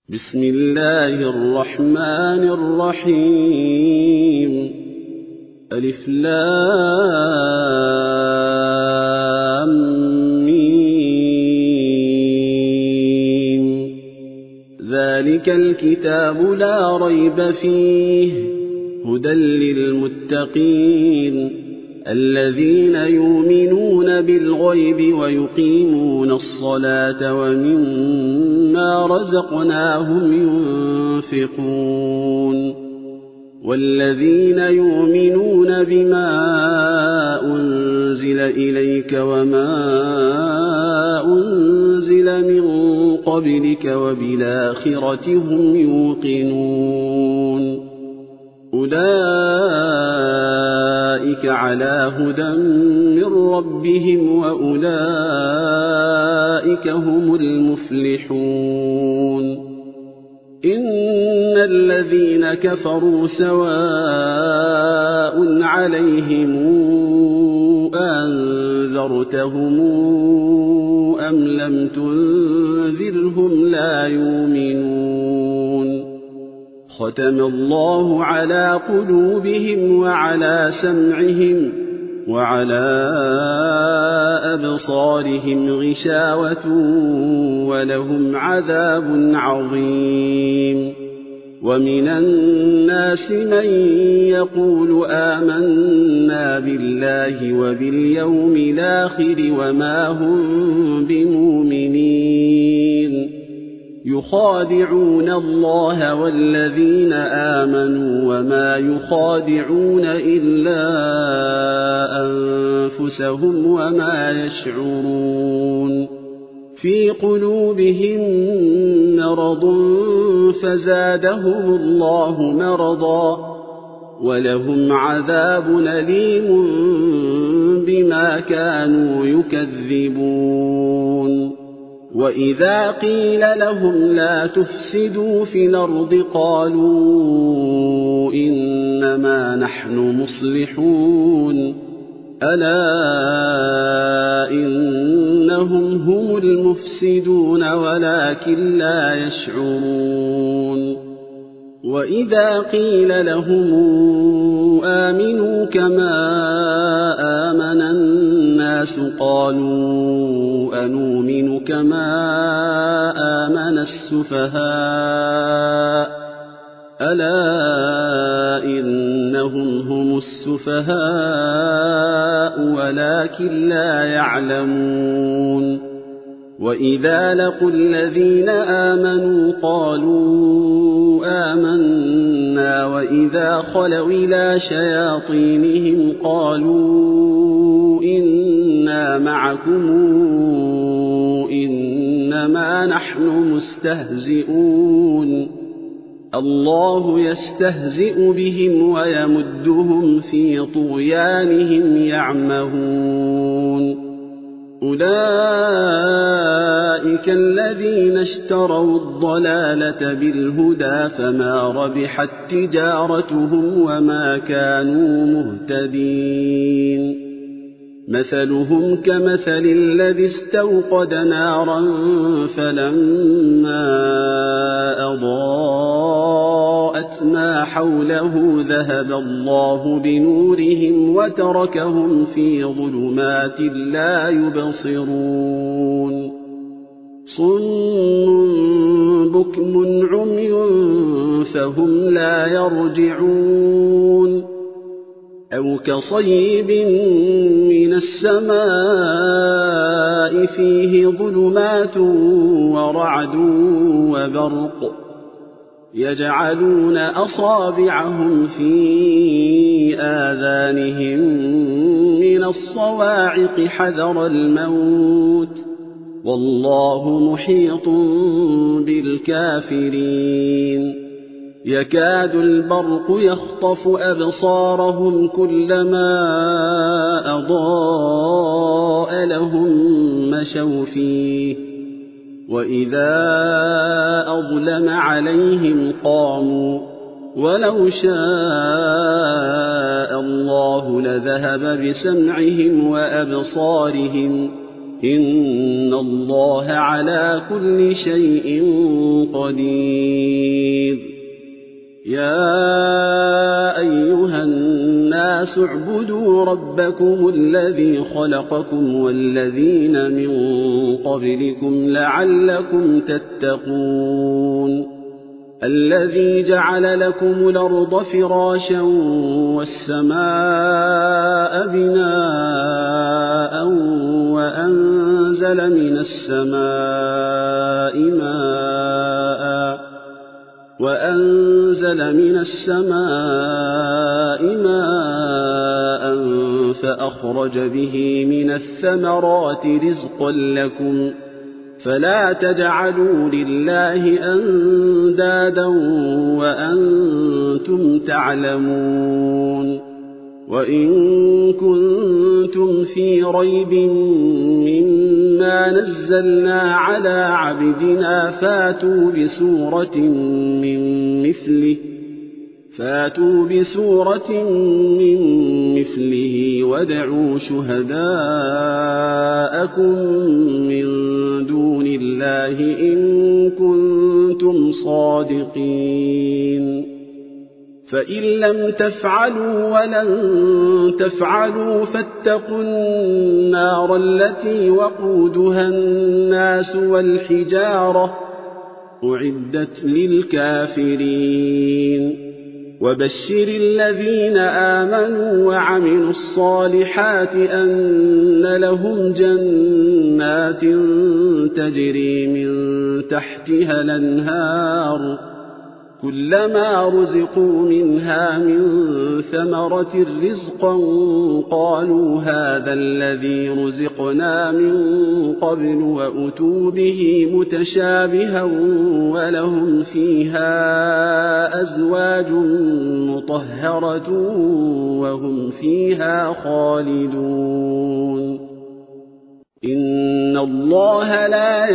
بسم الله الرحمن الرحيم ألف لام ميم ذلك الكتاب لا ريب فيه هدى للمتقين الذين يؤمنون بالغيب ويقيمون الصلاة ومما رزقناهم ينفقون والذين يؤمنون بما أنزل إليك وما أنزل من قبلك وبالآخرة هم يوقنون أولئك على هدى من ربهم وأولئك هم المفلحون إن الذين كفروا سواء عليهم أنذرتهم أم لم تنذرهم لا يؤمنون ختم الله على قلوبهم وعلى سمعهم وعلى أبصارهم غشاوة ولهم عذاب عظيم ومن الناس من يقول آمنا بالله وباليوم الآخر وما هم بمؤمنين يخادعون الله والذين آمنوا وما يخادعون إلا أنفسهم وما يشعرون في قلوبهم مرض فزادهم الله مرضا ولهم عذاب أليم بما كانوا يكذبون وإذا قيل لهم لا تفسدوا في الأرض قالوا إنما نحن مصلحون ألا إنهم هم المفسدون ولكن لا يشعرون وإذا قيل لهم آمنوا كما آمن الناس قالوا أنؤمن كما آمن السفهاء ألا إنهم هم السفهاء ولكن لا يعلمون وإذا لقوا الذين آمنوا قالوا آمنا وإذا خلوا إلى شياطينهم قالوا إنا معكم إنما نحن مستهزئون الله يستهزئ بهم ويمدهم في طغيانهم يعمهون أولئك الذين اشتروا الضلالة بالهدى فما ربحت تجارتهم وما كانوا مهتدين مثلهم كمثل الذي استوقد نارا فلما أضاءت ما حوله ذهب الله بنورهم وتركهم في ظلمات لا يبصرون صم بكم عمي فهم لا يرجعون أو كصيب من السماء فيه ظلمات ورعد وبرق يجعلون أصابعهم في آذانهم من الصواعق حذر الموت والله محيط بالكافرين يكاد البرق يخطف أبصارهم كلما أضاء لهم مشوا فيه وإذا أظلم عليهم قاموا ولو شاء الله لذهب بسمعهم وأبصارهم إن الله على كل شيء قدير. يا أيها الناس اعبدوا ربكم الذي خلقكم والذين من قبلكم لعلكم تتقون. الذي جعل لكم الأرض فراشا والسماء بناء وأنزل من السماء ماء فأخرج به من الثمرات رزقا لكم فلا تجعلوا لله أندادا وأنتم تعلمون. وإن كنتم في ريب مما نزلنا على عبدنا فاتوا بسورة من مثله وادعوا شهداءكم من دون الله إن كنتم صادقين. فإن لم تفعلوا ولن تفعلوا فاتقوا النار التي وقودها الناس والحجارة أعدت للكافرين. وبشر الذين آمنوا وعملوا الصالحات أن لهم جنات تجري من تحتها الأنهار كلما رزقوا منها من ثمرة رزقا قالوا هذا الذي رزقنا من قبل وأتوا به متشابها ولهم فيها أزواج مطهرة وهم فيها خالدون. إن الله لا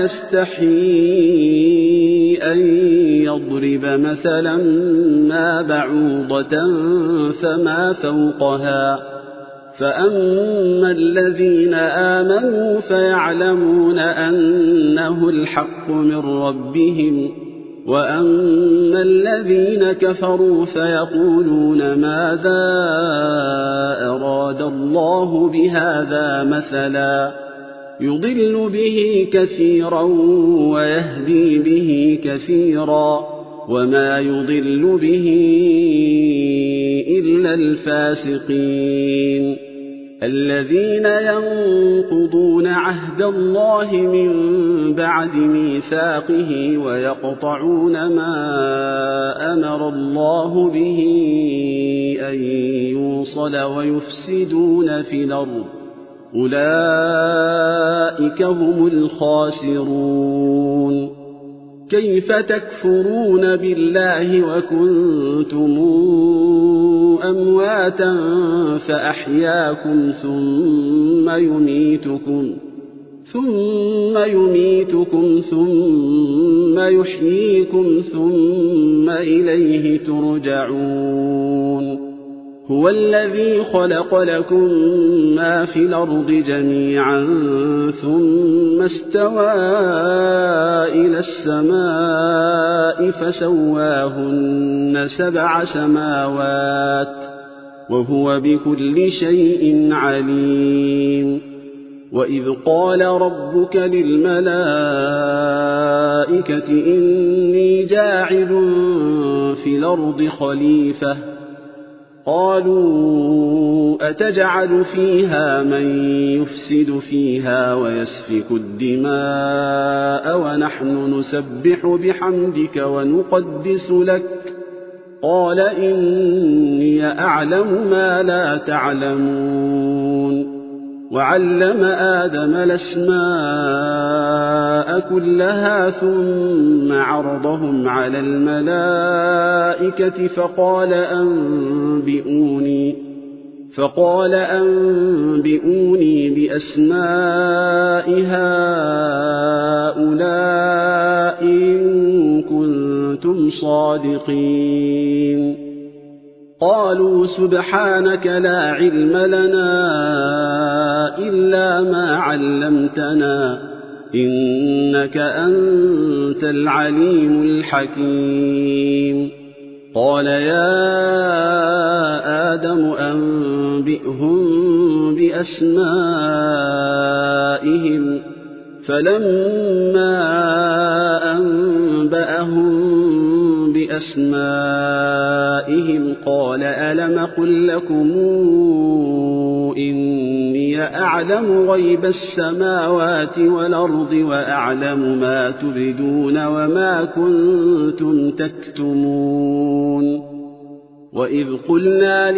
يستحيي أن يضرب مثلا ما بعوضة فما فوقها فأما الذين آمنوا فيعلمون أنه الحق من ربهم وأما الذين كفروا فيقولون ماذا أراد الله بهذا مثلا يضل به كثيرا ويهدي به كثيرا وما يضل به إلا الفاسقين. الذين ينقضون عهد الله من بعد ميثاقه ويقطعون ما أمر الله به أن يوصل ويفسدون في الأرض أولئك هم الخاسرون. كيف تكفرون بالله وكنتم أمواتا فأحياكم ثم يميتكم ثم يحييكم ثم إليه ترجعون. هو الذي خلق لكم ما في الأرض جميعا ثم استوى إلى السماء فسواهن 7 سماوات وهو بكل شيء عليم. وإذ قال ربك للملائكة إني جاعل في الأرض خليفة قالوا أتجعل فيها من يفسد فيها ويسفك الدماء ونحن نسبح بحمدك ونقدس لك قال إني أعلم ما لا تعلمون. وعلم آدم الأسماء كلها ثم عرضهم على الملائكة فقال أنبئوني بأسماء هؤلاء إن كنتم صادقين. قالوا سبحانك لا علم لنا إلا ما علمتنا إنك أنت العليم الحكيم. قال يا آدم أنبئهم بأسمائهم. فلما أنبأهم بأسمائهم قال ألم قل لكم إني أعلم غيب السماوات والأرض وأعلم ما تبدون وما كنتم تكتمون. وإذ قلنا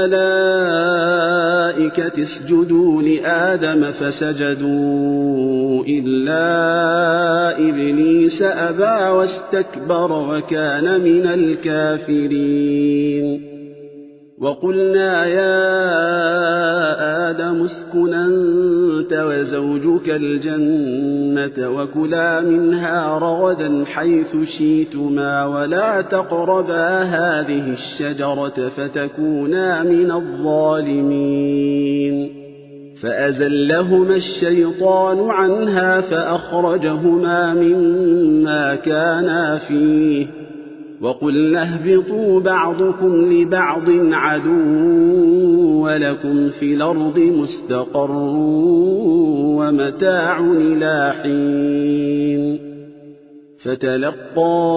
للملائكة اسجدوا لآدم فسجدوا إلا إبليس أبى واستكبر وكان من الكافرين. وقلنا يا آدم اسكن أنت وزوجك الجنة وكلا منها رغدا حيث شئتما ولا تقربا هذه الشجرة فتكونا من الظالمين. فأزلهما الشيطان عنها فأخرجهما مما كانا فيه وقلنا اهبطوا بعضكم لبعض عدو ولكم في الأرض مستقر ومتاع إلى حين. فتلقى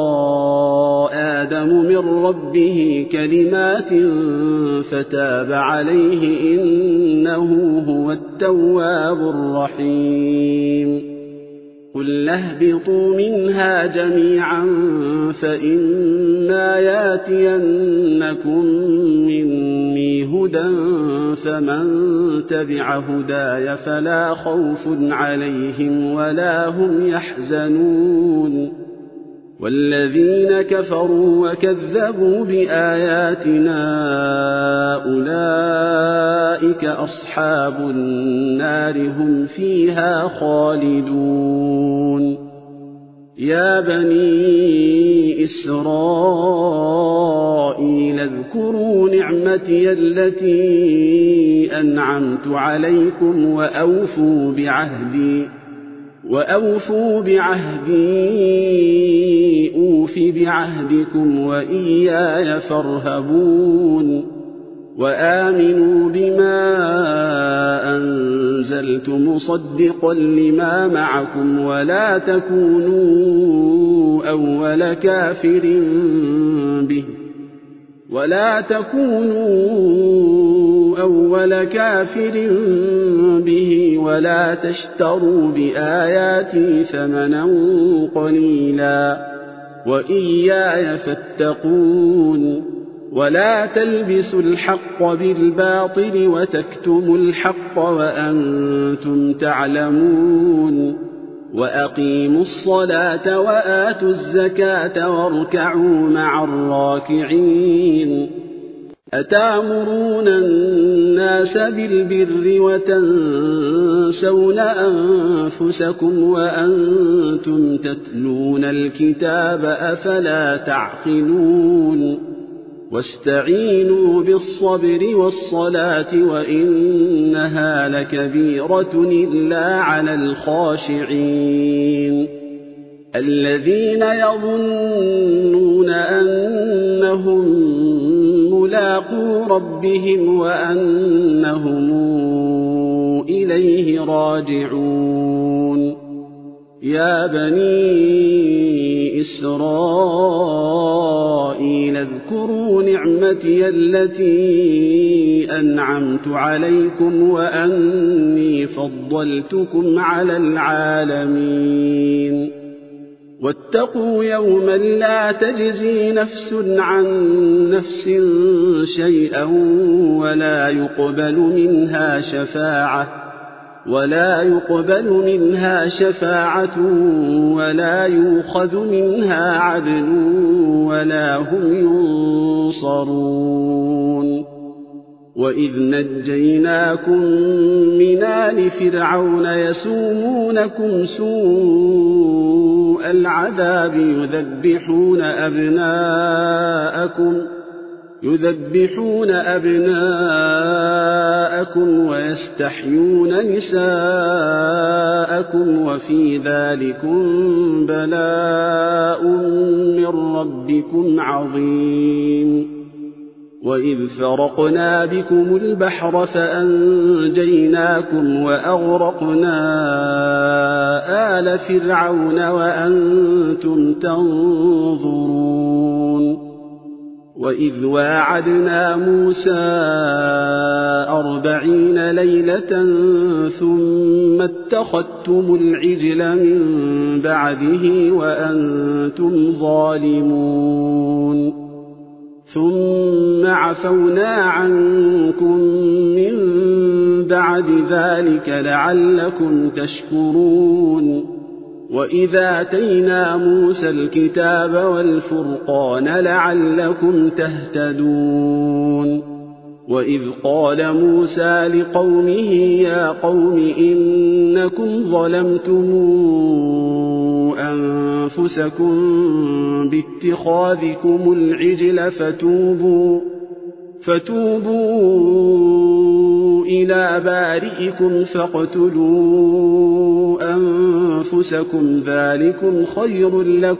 آدم من ربه كلمات فتاب عليه إنه هو التواب الرحيم. قل اهبطوا منها جميعا فإما ياتينكم مني هدى فمن تبع هداي فلا خوف عليهم ولا هم يحزنون. والذين كفروا وكذبوا بآياتنا أولئك أصحاب النار هم فيها خالدون. يا بني إسرائيل اذكروا نعمتي التي أنعمت عليكم وأوفوا بعهدي أوف بعهدكم وإياي فارهبون. وآمنوا بما أنزلت مصدقا لما معكم ولا تكونوا أول كافر به ولا تشتروا بآياتي ثمنا قليلا وإياي فاتقون. ولا تلبسوا الحق بالباطل وتكتموا الحق وأنتم تعلمون. وأقيموا الصلاة وآتوا الزكاة واركعوا مع الراكعين. أتأمرون الناس بالبر وتنسون أنفسكم وأنتم تتلون الكتاب أفلا تعقلون. واستعينوا بالصبر والصلاة وإنها لكبيرة إلا على الخاشعين الذين يظنون أنهم ملاقو ربهم وأنهم إليه راجعون. يا بني إسرائيل اذكروا نعمتي التي أنعمت عليكم وأني فضلتكم على العالمين. واتقوا يوما لا تجزي نفس عن نفس شيئا ولا يقبل منها شفاعة ولا يؤخذ منها عدل ولا هم ينصرون. وإذ نجيناكم من آل فرعون يسومونكم يذبحون أبناءكم ويستحيون نساءكم وفي ذلكم بلاء من ربكم عظيم وإذ فرقنا بكم البحر فأنجيناكم وأغرقنا آل فرعون وأنتم تنظرون وإذ واعدنا موسى 40 ليلة ثم اتخذتم العجل من بعده وأنتم ظالمون ثم عفونا عنكم من بعد ذلك لعلكم تشكرون وإذا آتينا موسى الكتاب والفرقان لعلكم تهتدون وإذ قال موسى لقومه يا قوم إنكم ظلمتم أنفسكم باتخاذكم العجل فتوبوا إلى بارئكم فاقتلوا أنفسكم ذلكم خير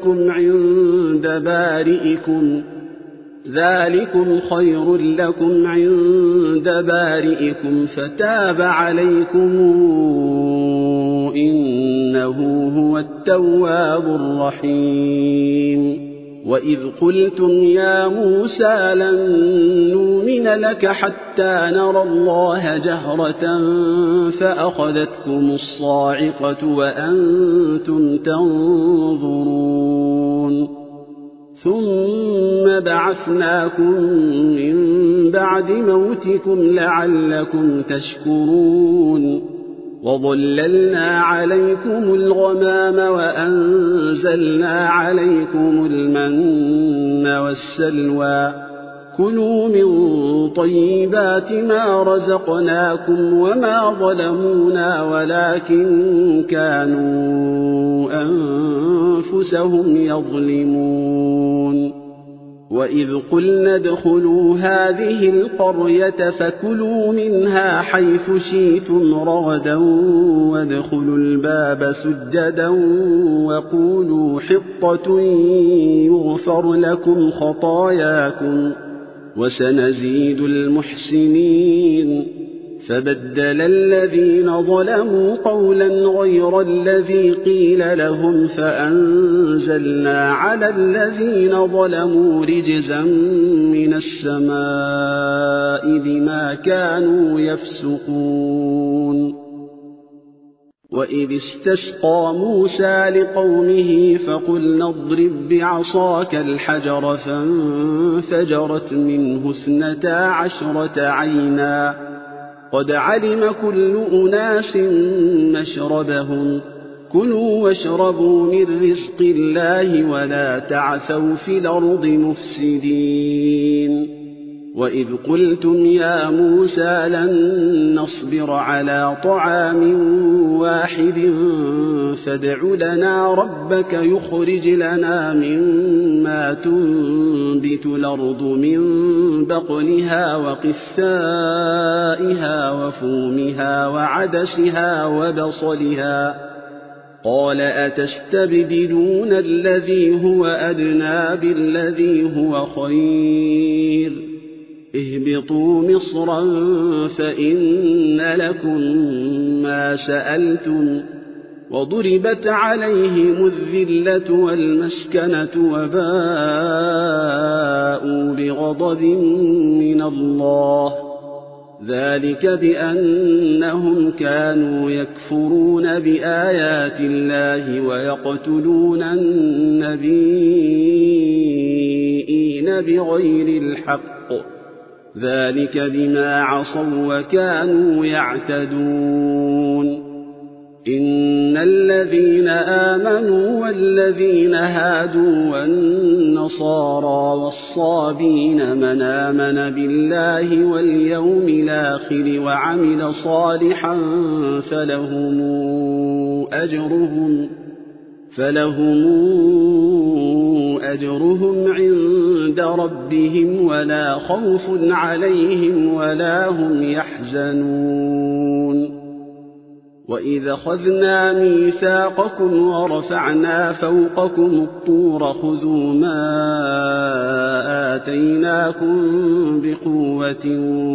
لكم عند بارئكم فتاب عليكم إنه هو التواب الرحيم وإذ قلتم يا موسى لن نؤمن لك حتى نرى الله جهرة فأخذتكم الصاعقة وأنتم تنظرون ثم بعثناكم من بعد موتكم لعلكم تشكرون وظللنا عليكم الغمام وأنزلنا عليكم المن والسلوى كلوا من طيبات ما رزقناكم وما ظلمونا ولكن كانوا أنفسهم يظلمون وإذ قلنا ادخلوا هذه القرية فكلوا منها حيث شئتم رغدا وادخلوا الباب سجدا وقولوا حطة يغفر لكم خطاياكم وسنزيد المحسنين فبدل الذين ظلموا قولا غير الذي قيل لهم فأنزلنا على الذين ظلموا رجزا من السماء بما كانوا يفسقون وإذ استسقى موسى لقومه فقلنا اضرب بعصاك الحجر فانفجرت منه 12 عينا قد علم كل أناس مشربهم كلوا واشربوا من رزق الله ولا تعثوا في الأرض مفسدين وإذ قلتم يا موسى لن نصبر على طعام واحد فادع لنا ربك يخرج لنا مما تنبت الأرض من بقلها وقثائها وفومها وعدسها وبصلها قال أتستبدلون الذي هو أدنى بالذي هو خير اهبطوا مصرا فإن لكم ما سألتم وضربت عليهم الذلة والمسكنة وباءوا بغضب من الله ذلك بأنهم كانوا يكفرون بآيات الله ويقتلون النبيين بغير الحق ذلك بما عصوا وكانوا يعتدون إن الذين آمنوا والذين هادوا والنصارى والصابين من آمن بالله واليوم الآخر وعمل صالحا فلهم أجرهم عند عند ربهم ولا خوف عليهم ولا هم يحزنون وإذ أخذنا ميثاقكم ورفعنا فوقكم الطور خذوا ما آتيناكم بقوة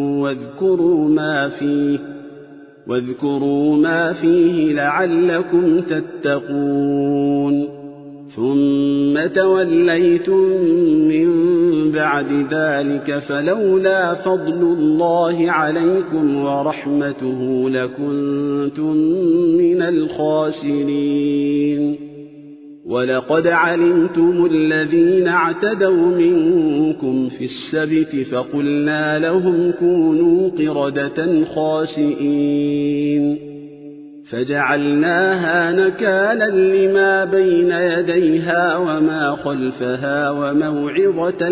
واذكروا ما فيه لعلكم تتقون ثم توليتم من بعد ذلك فلولا فضل الله عليكم ورحمته لكنتم من الخاسرين ولقد علمتم الذين اعتدوا منكم في السبت فقلنا لهم كونوا قردة خاسئين فجعلناها نكالا لما بين يديها وما خلفها وموعظة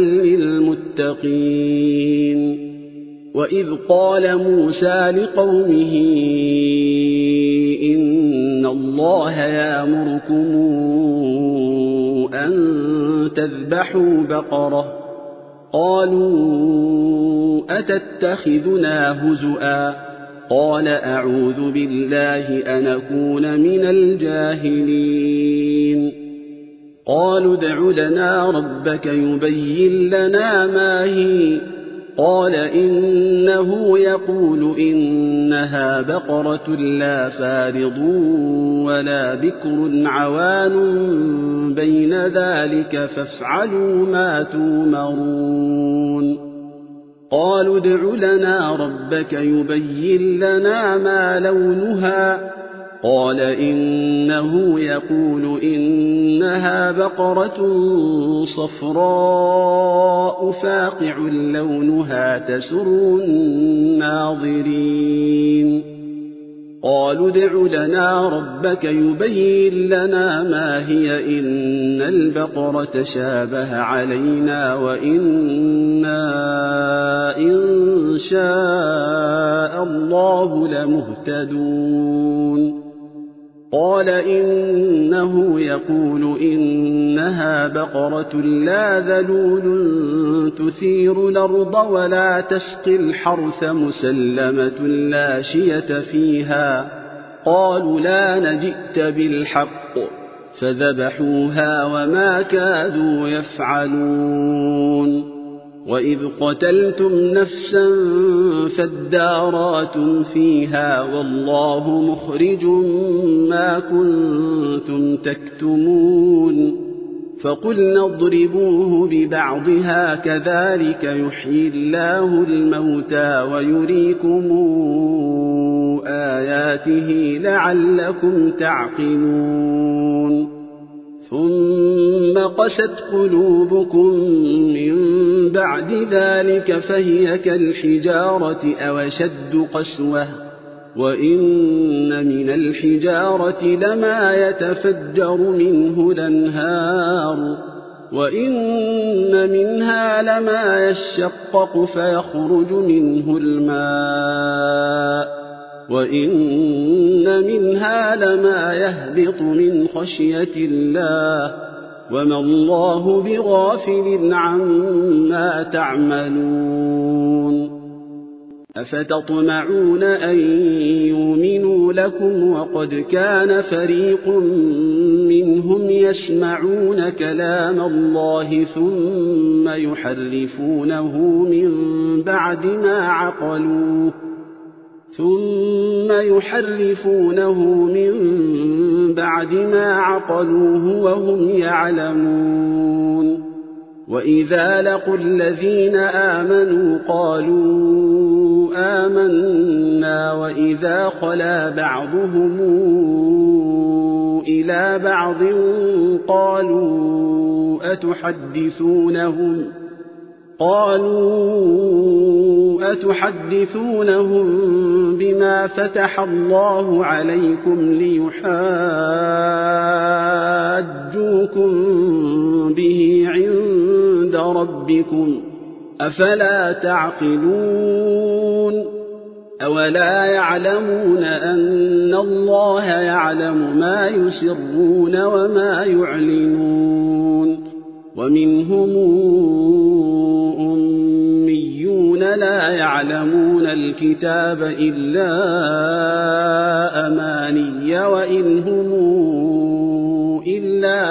للمتقين وإذ قال موسى لقومه إن الله يأمركم أن تذبحوا بقرة قالوا أتتخذنا هزؤا قال أعوذ بالله أن أكون من الجاهلين قالوا ادع لنا ربك يبين لنا ما هي قال إنه يقول إنها بقرة لا فارض ولا بكر عوان بين ذلك فافعلوا ما تؤمرون قالوا ادع لنا ربك يبين لنا ما لونها قال إنه يقول إنها بقرة صفراء فاقع لونها تسر الناظرين قالوا ادع لنا ربك يبين لنا ما هي إن البقرة شابه علينا وإنا إن شاء الله لمهتدون قال إنه يقول إنها بقرة لا ذلول تثير الأرض ولا تسقي الحرث مسلمة لا شية فيها قالوا لا نجئت بالحق فذبحوها وما كادوا يفعلون وإذ قتلتم نفسا فادارأتم فيها والله مخرج ما كنتم تكتمون فقلنا اضربوه ببعضها كذلك يحيي الله الموتى ويريكم آياته لعلكم تعقلون ثم قست قلوبكم من بعد ذلك فهي كالحجارة أو أشد قسوة وإن من الحجارة لما يتفجر منه الأنهار وإن منها لما يشقق فيخرج منه الماء وإن منها لما يهبط من خشية الله وما الله بغافل عما تعملون أفتطمعون أن يؤمنوا لكم وقد كان فريق منهم يسمعون كلام الله ثم يحرفونه من بعد ما عقلوه وهم يعلمون وإذا لقوا الذين آمنوا قالوا آمنا وإذا خلا بعضهم إلى بعض قالوا أتحدثونهم بما فتح الله عليكم ليحاجوكم به عند ربكم أفلا تعقلون أولا يعلمون أن الله يعلم ما يسرون وما يعلنون ومنهم يعلمون الكتاب إلا أماني وإن هم إلا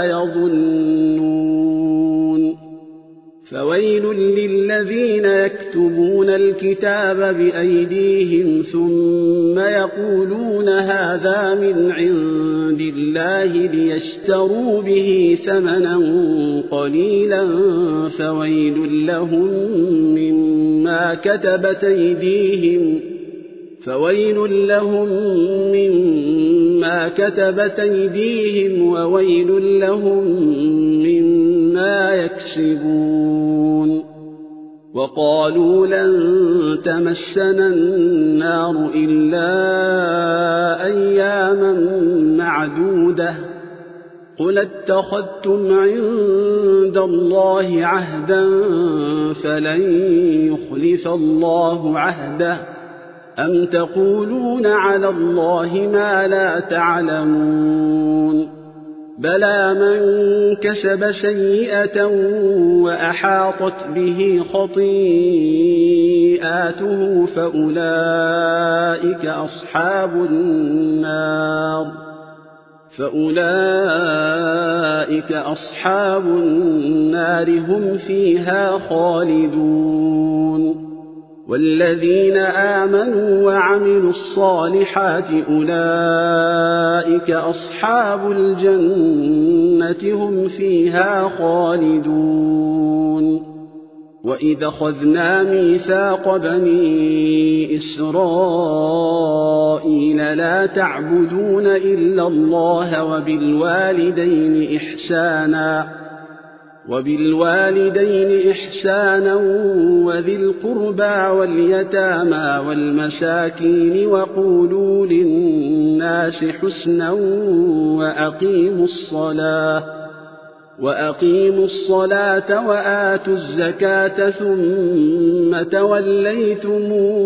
يظنون فويل للذين يكتبون الكتاب بأيديهم ثم يقولون هذا من عند الله ليشتروا به ثمنا قليلا فويل لهم مما كتبت أيديهم وويل لهم مما يكسبون وقالوا لن تمسنا النار إلا أياما معدودة قل اتخذتم عند الله عهدا فلن يخلف الله عهده أم تقولون على الله ما لا تعلمون بلى من كسب سيئة وأحاطت به خطيئاته فأولئك أصحاب النار هم فيها خالدون والذين آمنوا وعملوا الصالحات أولئك أصحاب الجنة هم فيها خالدون وإذا أخذنا ميثاق بني إسرائيل لا تعبدون إلا الله وبالوالدين إحسانا وذي القربى واليتامى والمساكين وقولوا للناس حسنا وأقيموا الصلاة وآتوا الزكاة ثم توليتم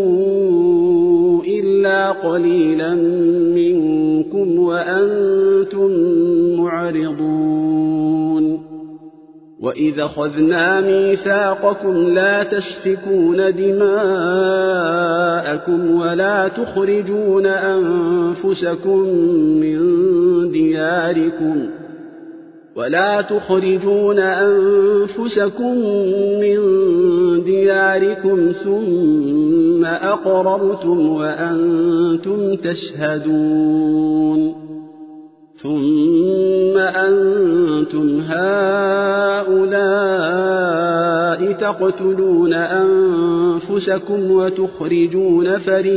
إلا قليلا منكم وأنتم معرضون وإذا أخذنا ميثاقكم لا تسفكون دماءكم ولا تخرجون أنفسكم من دياركم ثم أقررتم وأنتم تشهدون ثم أنتم هؤلاء تقتلون أنفسكم وتخرجون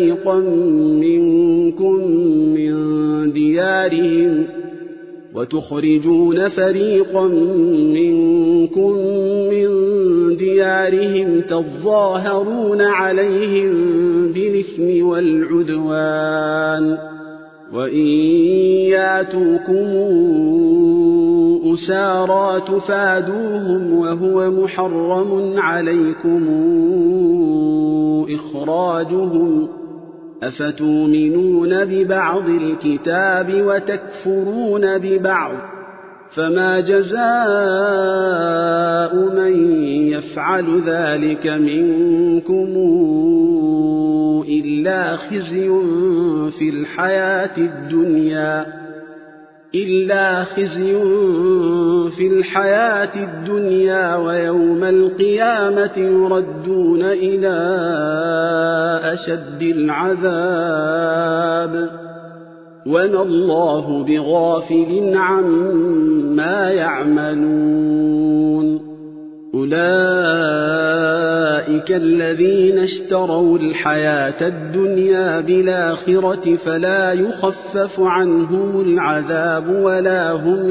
فريقا منكم من ديارهم تظاهرون عليهم بالإثم والعدوان وإن ياتوكم أسارى تفادوهم وهو محرم عليكم إخراجهم أفتؤمنون ببعض الكتاب وتكفرون ببعض فما جزاء من يفعل ذلك منكم إلا خزي في الحياة الدنيا ويوم القيامة يردون إلى أشد العذاب وما الله بغافل عما يعملون أولئك الذين اشتروا الحياة الدنيا بالآخرة فلا يخفف عنهم العذاب ولا هم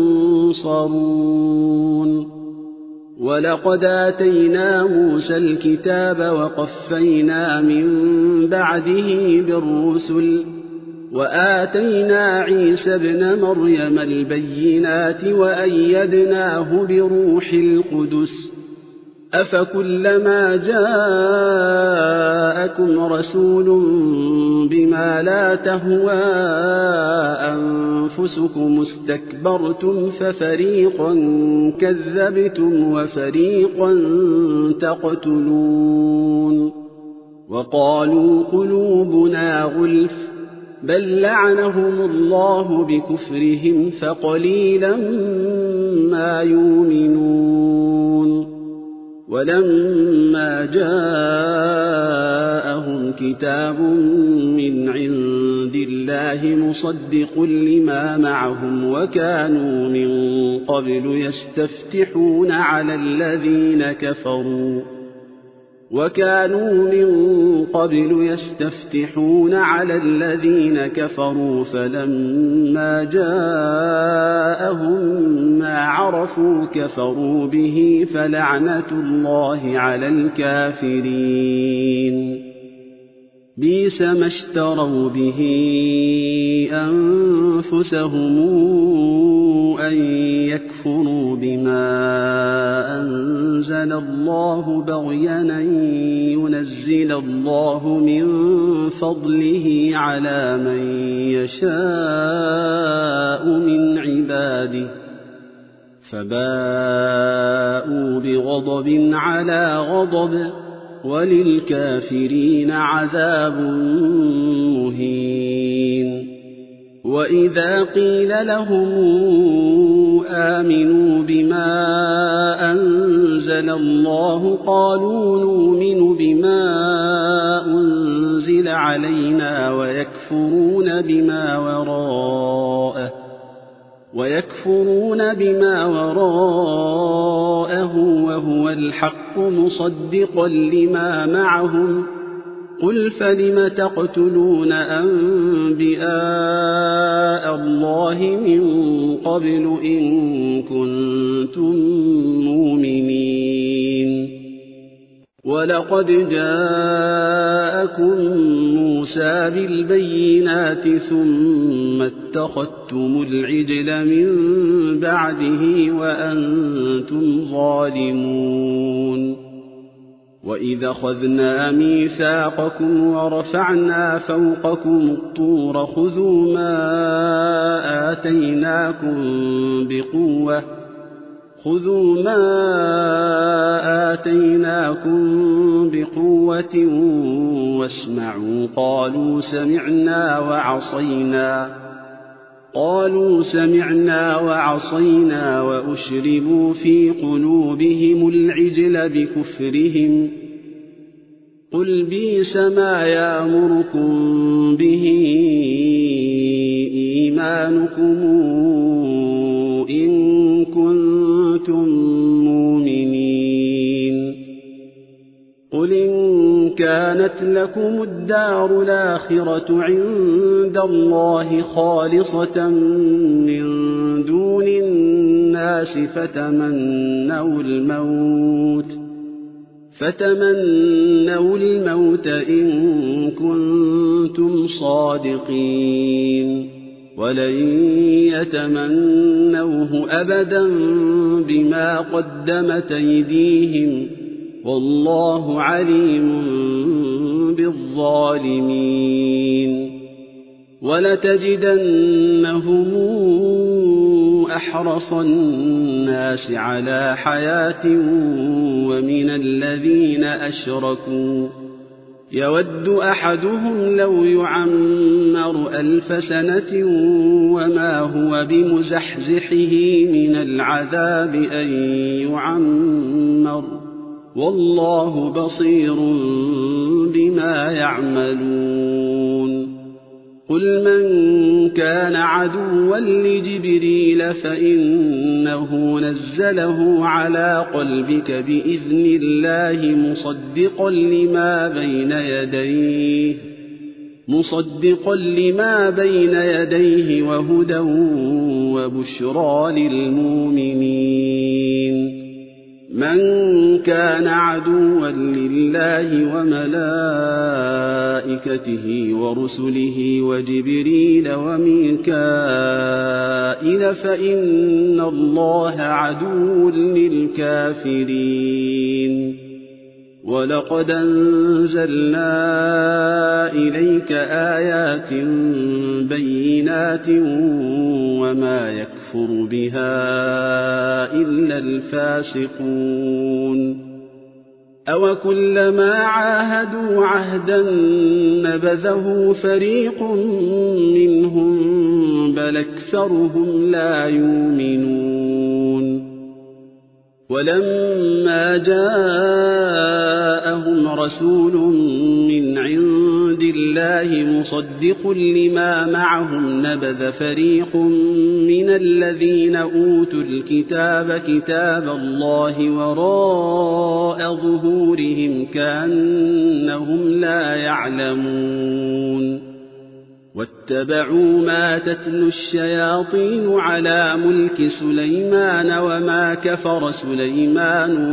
ينصرون ولقد آتينا موسى الكتاب وقفينا من بعده بالرسل وآتينا عيسى ابن مريم البينات وأيدناه بروح القدس أفكلما جاءكم رسول بما لا تهوى أنفسكم استكبرتم ففريقا كذبتم وفريقا تقتلون وقالوا قلوبنا غلف بل لعنهم الله بكفرهم فقليلا ما يؤمنون ولما جاءهم كتاب من عند الله مصدق لما معهم وكانوا من قبل يستفتحون على الذين كفروا فلما جاءهم ما عرفوا كفروا به فلعنة الله على الكافرين بئس ما اشتروا به أنفسهم أن يكفروا بما أنزل الله بغيا أن ينزل الله من فضله على من يشاء من عباده فباءوا بغضب على غضب وللكافرين عذاب مهين وإذا قيل لهم آمنوا بما أنزل الله قالوا نؤمن بما أنزل علينا ويكفرون بما وراءه وهو الحق مصدقا لما معهم قل فلم تقتلون أنبياء الله من قبل إن كنتم مؤمنين ولقد جاءكم موسى بالبينات ثم اتخذتم العجل من بعده وأنتم ظالمون وإذا أخذنا ميثاقكم ورفعنا فوقكم الطور خذوا ما آتيناكم بقوة واسمعوا قالوا سمعنا وعصينا وأشربوا في قلوبهم العجل بكفرهم قل بئس ما يأمركم به إيمانكم إن كنتم مؤمنين قل إن كانت لكم الدار الآخرة عند الله خالصة من دون الناس فتمنوا الموت إن كنتم صادقين ولن يتمنوه أبدا بما قدمت أيديهم والله عليم بالظالمين ولتجدنهم أحرص الناس على حياة ومن الذين أشركوا يود أحدهم لو يعمر 1000 سنة وما هو بمزحزحه من العذاب أن يعمر والله بصير بما يعملون قل من كان عدوا لجبريل فإنه نزله على قلبك بإذن الله مصدقا لما بين يديه وهدى وبشرى للمؤمنين من كان عدوا لله وملائكته ورسله وجبريل وميكائيل فإن الله عدو للكافرين ولقد أنزلنا إليك آيات بينات وما يكفر بها إلا الفاسقون أَوَكُلَّمَا عَاهَدُوا عَهْدًا نَّبَذَهُ فَرِيقٌ مِّنْهُم بَلْ أَكْثَرُهُمْ لَا يُؤْمِنُونَ وَلَمَّا جَاءَهُمْ رَسُولٌ مِّنْ عِندِ اللَّهِ مُصَدِّقٌ لِّمَا مَعَهُمْ نَبَذَ فَرِيقٌ مِّنَ الَّذِينَ أُوتُوا الْكِتَابَ كِتَابَ اللَّهِ وَرَاءَ ظُهُورِهِمْ كَأَنَّهُمْ لا يَعْلَمُونَ وَاتَّبَعُوا مَا تَتْلُو الشَّيَاطِينُ عَلَىٰ مُلْكِ سُلَيْمَانَ وَمَا كَفَرَ سُلَيْمَانُ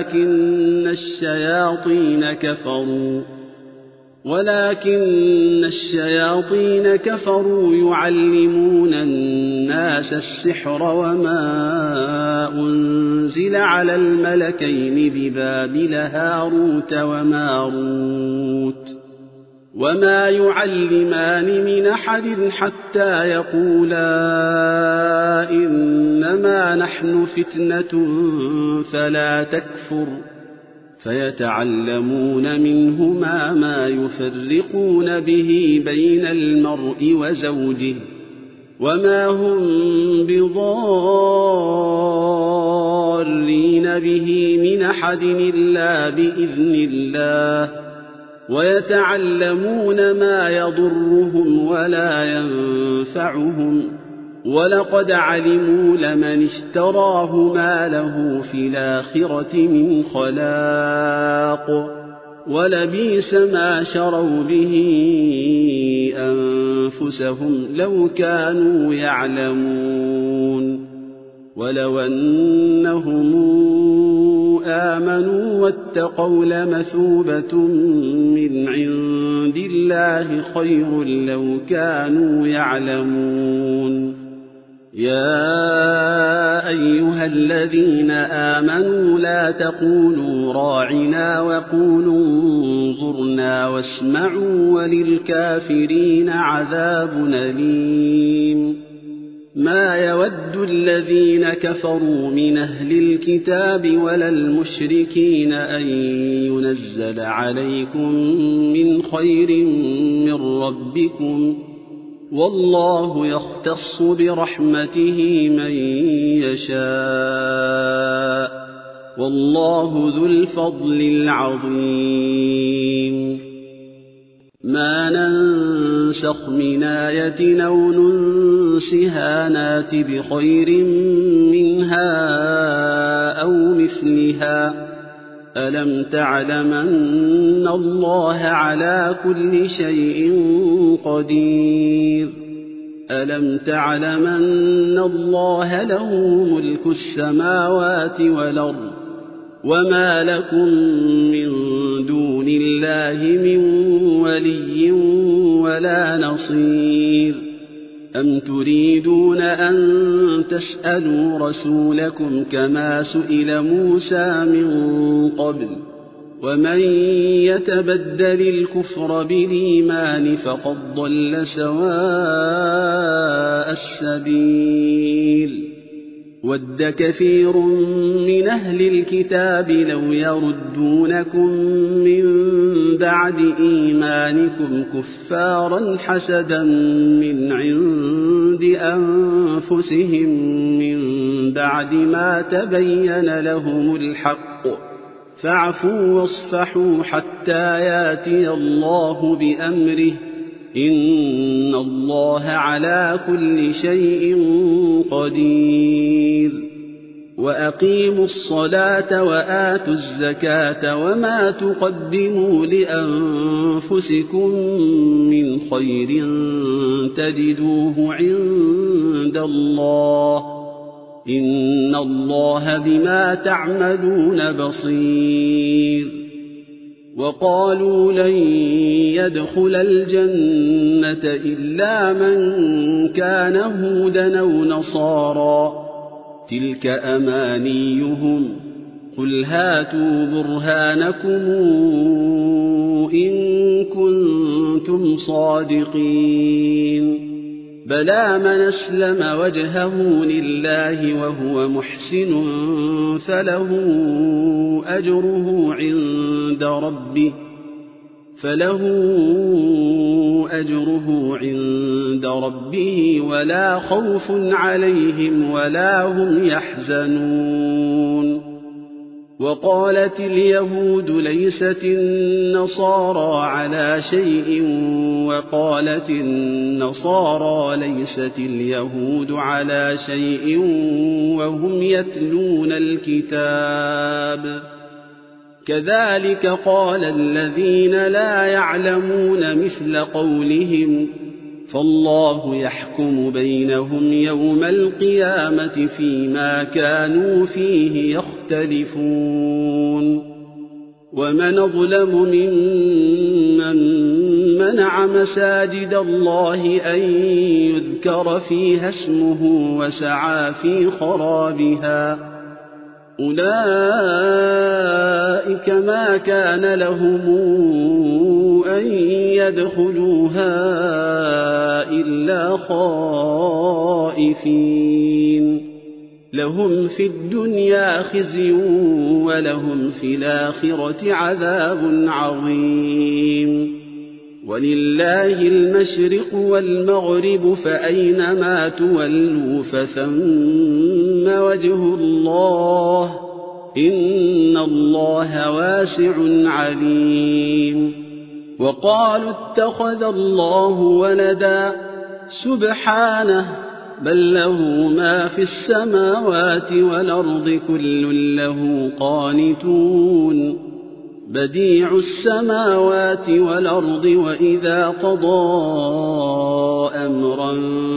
وَلَٰكِنَّ الشَّيَاطِينَ كَفَرُوا يُعَلِّمُونَ النَّاسَ السِّحْرَ وَمَا أُنزِلَ عَلَى الْمَلَكَيْنِ بِبَابِلَ هَارُوتَ وَمَارُوتَ وَمَا يُعَلِّمَانِ مِنْ أَحَدٍ حَتَّىٰ يَقُولَا إِنَّمَا نَحْنُ فِتْنَةٌ فَلَا تَكْفُرْ فَيَتَعَلَّمُونَ مِنْهُمَا مَا يُفَرِّقُونَ بِهِ بَيْنَ الْمَرْءِ وَزَوْجِهِ وَمَا هُم بِضَارِّينَ بِهِ مِنْ أَحَدٍ إِلَّا بِإِذْنِ اللَّهِ وَيَتَعَلَّمُونَ مَا يَضُرُّهُمْ وَلَا يَنفَعُهُمْ وَلَقَدْ عَلِمُوا لَمَنِ اشْتَرَاهُ مَا لَهُ فِي الْآخِرَةِ مِنْ خَلَاقٍ وَلَبِئْسَ مَا شَرَوْا بِهِ أَنفُسَهُمْ لَوْ كَانُوا يَعْلَمُونَ وَلَوْ أَنَّهُمْ آمَنُوا وَاتَّقَوْا لَمَثُوبَةٌ مِّنْ عِندِ اللَّهِ خَيْرٌ لَّوْ كَانُوا يَعْلَمُونَ يَا أَيُّهَا الَّذِينَ آمَنُوا لَا تَقُولُوا رَاعِنَا وَقُولُوا انظُرْنَا وَاسْمَعُوا وَلِلْكَافِرِينَ عَذَابٌ أَلِيمٌ مَا يَوَدُّ الَّذِينَ كَفَرُوا مِنْ أَهْلِ الْكِتَابِ وَلَا الْمُشْرِكِينَ أَن يُنَزَّلَ عَلَيْكُم مِّنْ خَيْرٍ مِّن رَّبِّكُمْ وَاللَّهُ يَخْتَصُّ بِرَحْمَتِهِ مَن يَشَاءُ وَاللَّهُ ذُو الْفَضْلِ الْعَظِيمِ مَا نَنسَخْ مِنْ آيَةٍ أَوْ نُنسِهَا نَأْتِ بِخَيْرٍ مِّنْهَا أَوْ مِثْلِهَا أَلَمْ تَعْلَمْ أَنَّ اللَّهَ عَلَىٰ كُلِّ شَيْءٍ قَدِيرٌ أَلَمْ تَعْلَمْ أَنَّ اللَّهَ لَهُ مُلْكُ السَّمَاوَاتِ وَالْأَرْضِ وَمَا لَكُم مِّن دُونِ اللَّهِ مِن وَلِيٍّ وَلَا نَصِيرٍ أَمْ تُرِيدُونَ أَن تَسْأَلُوا رَسُولَكُمْ كَمَا سُئِلَ مُوسَىٰ مِن قَبْلُ ۗ وَمَن يَتَبَدَّلِ الْكُفْرَ بِالْإِيمَانِ فَقَدْ ضَلَّ سَوَاءَ السَّبِيلِ وَدَّ كَثِيرٌ مِّنْ أَهْلِ الْكِتَابِ لَوْ يَرُدُّونَكُم مِّن بَعْدِ إِيمَانِكُمْ كُفَّارًا حَسَدًا مِّنْ عِندِ أَنفُسِهِم مِّن بَعْدِ مَا تَبَيَّنَ لَهُمُ الْحَقُّ فَاعْفُوا وَاصْفَحُوا حَتَّىٰ يَأْتِيَ اللَّهُ بِأَمْرِهِ ۗ إِنَّ اللَّهَ عَلَىٰ كُلِّ شَيْءٍ قَدِيرٌ وَأَقِيمُوا الصَّلَاةَ وَآتُوا الزَّكَاةَ وَمَا تُقَدِّمُوا لِأَنفُسِكُم مِّنْ خَيْرٍ تَجِدُوهُ عِندَ اللَّهِ ۗ إِنَّ اللَّهَ بِمَا تَعْمَلُونَ بَصِيرٌ وَقَالُوا لَن يَدْخُلَ الْجَنَّةَ إِلَّا مَن كَانَ هُودًا أَوْ نَصَارَىٰ ۗ تِلْكَ أَمَانِيُّهُمْ ۗ قُلْ هَاتُوا بُرْهَانَكُمْ إِن كُنتُمْ صَادِقِينَ بلى من أسلم وجهه لله وهو محسن فله أجره عند ربه ولا خوف عليهم ولا هم يحزنون. وقالت اليهود ليست النصارى على شيء وقالت النصارى ليست اليهود على شيء وهم يتلون الكتاب. كذلك قال الذين لا يعلمون مثل قولهم فالله يحكم بينهم يوم القيامة فيما كانوا فيه يختلفون. ومن أظلم ممن منع مساجد الله أن يذكر فيها اسمه وسعى في خرابها. أولئك ما كان لهم أن يدخلوها إلا خائفين. لهم في الدنيا خزي ولهم في الآخرة عذاب عظيم. ولله المشرق والمغرب فأينما تولوا فثم وجه الله إن الله واسع عليم. وقالوا اتخذ الله ولدا سبحانه بل له ما في السماوات والأرض كل له قانتون. بديع السماوات والأرض وإذا قضى أمرا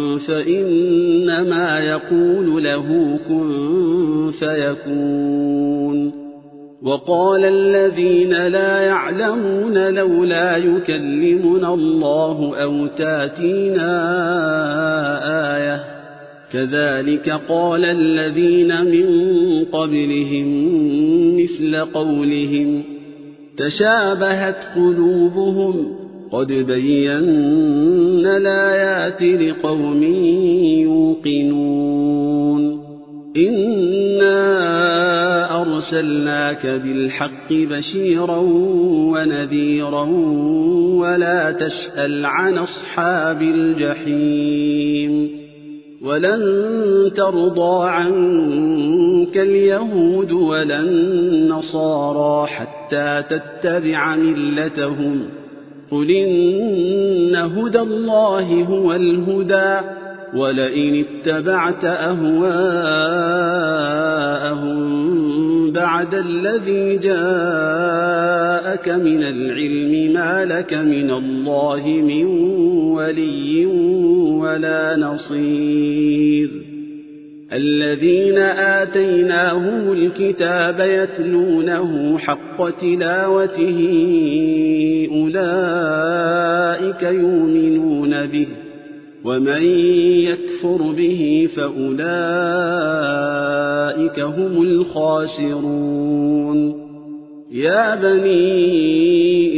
فإنما يقول له كن فيكون. وقال الذين لا يعلمون لولا يكلمنا الله أو تاتينا آية كذلك قال الذين من قبلهم مثل قولهم تشابهت قلوبهم قد بينا الآيات لقوم يوقنون. إنا أرسلناك بالحق بشيرا ونذيرا ولا تسأل عن أصحاب الجحيم. ولن ترضى عنك اليهود ولا النصارى حتى تتبع ملتهم قل إن هدى الله هو الهدى ولئن اتبعت أهواءهم بعد الذي جاءك من العلم ما لك من الله من ولي ولا نصير. الذين آتيناهم الكتاب يتلونه حق تلاوته أولئك يؤمنون به ومن يكفر به فأولئك هم الخاسرون. يا بني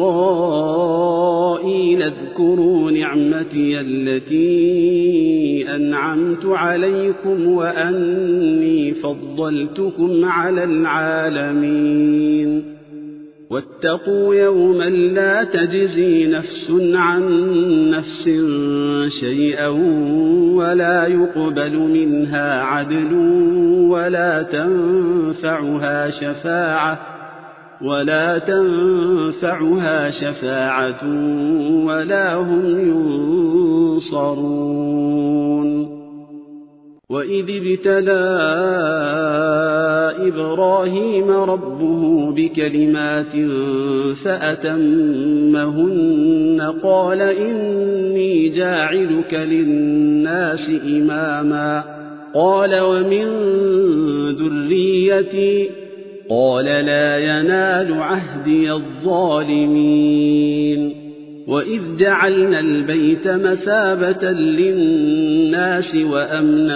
إسرائيل اذكروا نعمتي التي أنعمت عليكم وأني فضلتكم على العالمين. واتقوا يوما لا تجزي نفس عن نفس شيئا ولا يقبل منها عدل ولا تنفعها شفاعة ولا هم ينصرون. وإذ ابتلى إبراهيم ربه بكلمات فأتمهن قال إني جاعلك للناس إماما قال ومن ذريتي قال لا ينال عهدي الظالمين. وإذ جعلنا البيت مثابة للناس وأمنا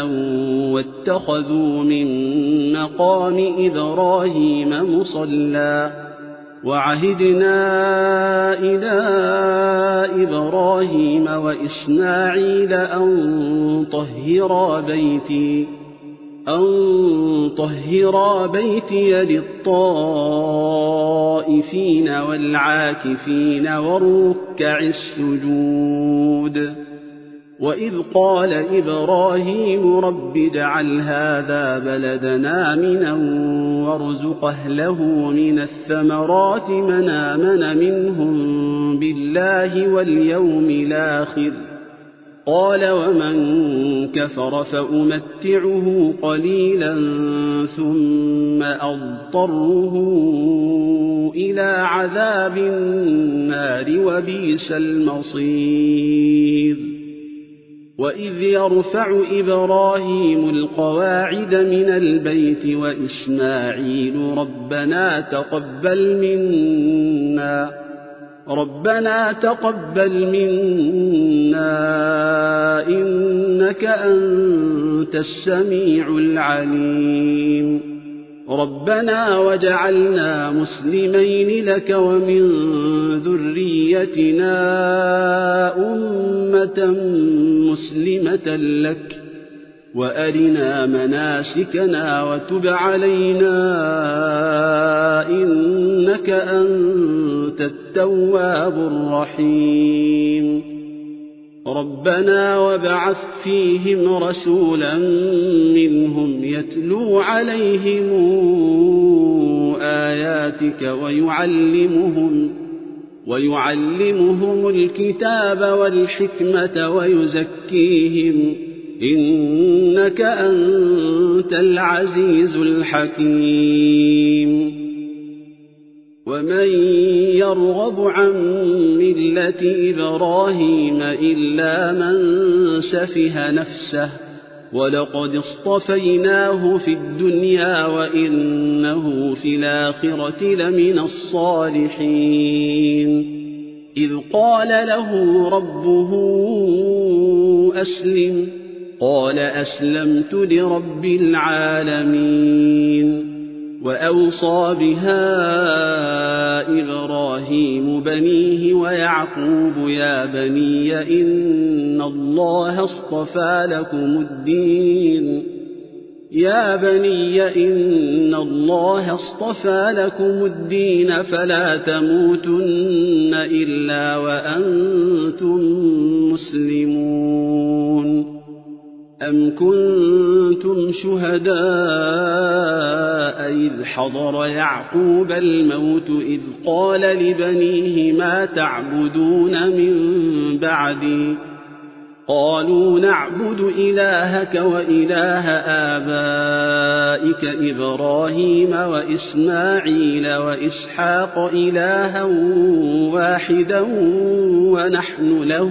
واتخذوا من مقام إبراهيم مصلى وعهدنا إلى إبراهيم وإسماعيل أن طهرا بيتي للطائفين والعاكفين والركع السجود. وإذ قال إبراهيم رب اجعل هذا بلدنا آمنا وارزق أهله من الثمرات من آمن منهم بالله واليوم الآخر قال ومن كفر فأمتعه قليلا ثم أضطره إلى عذاب النار وبئس المصير. وإذ يرفع إبراهيم القواعد من البيت وإسماعيل ربنا تقبل منا إنك أنت السميع العليم ربنا وجعلنا مسلمين لك ومن ذريتنا أمة مسلمة لك وأرنا مناسكنا وتب علينا إنك أنت التواب الرحيم ربنا وابعث فيهم رسولا منهم يتلو عليهم آياتك ويعلمهم الكتاب والحكمة ويزكيهم إنك أنت العزيز الحكيم. ومن يرغب عن ملة إبراهيم إلا من سفه نفسه ولقد اصطفيناه في الدنيا وإنه في الآخرة لمن الصالحين. إذ قال له ربه أسلم قال أسلمت لرب العالمين. وأوصى بها إبراهيم بنيه ويعقوب يا بني إن الله اصطفى لكم الدين فلا تموتن إلا وأنتم مسلمون. أم كنتم شهداء إذ حضر يعقوب الموت إذ قال لبنيه ما تعبدون من بعدي قالوا نعبد إلهك وإله آبائك إبراهيم وإسماعيل وإسحاق إلها واحدا ونحن له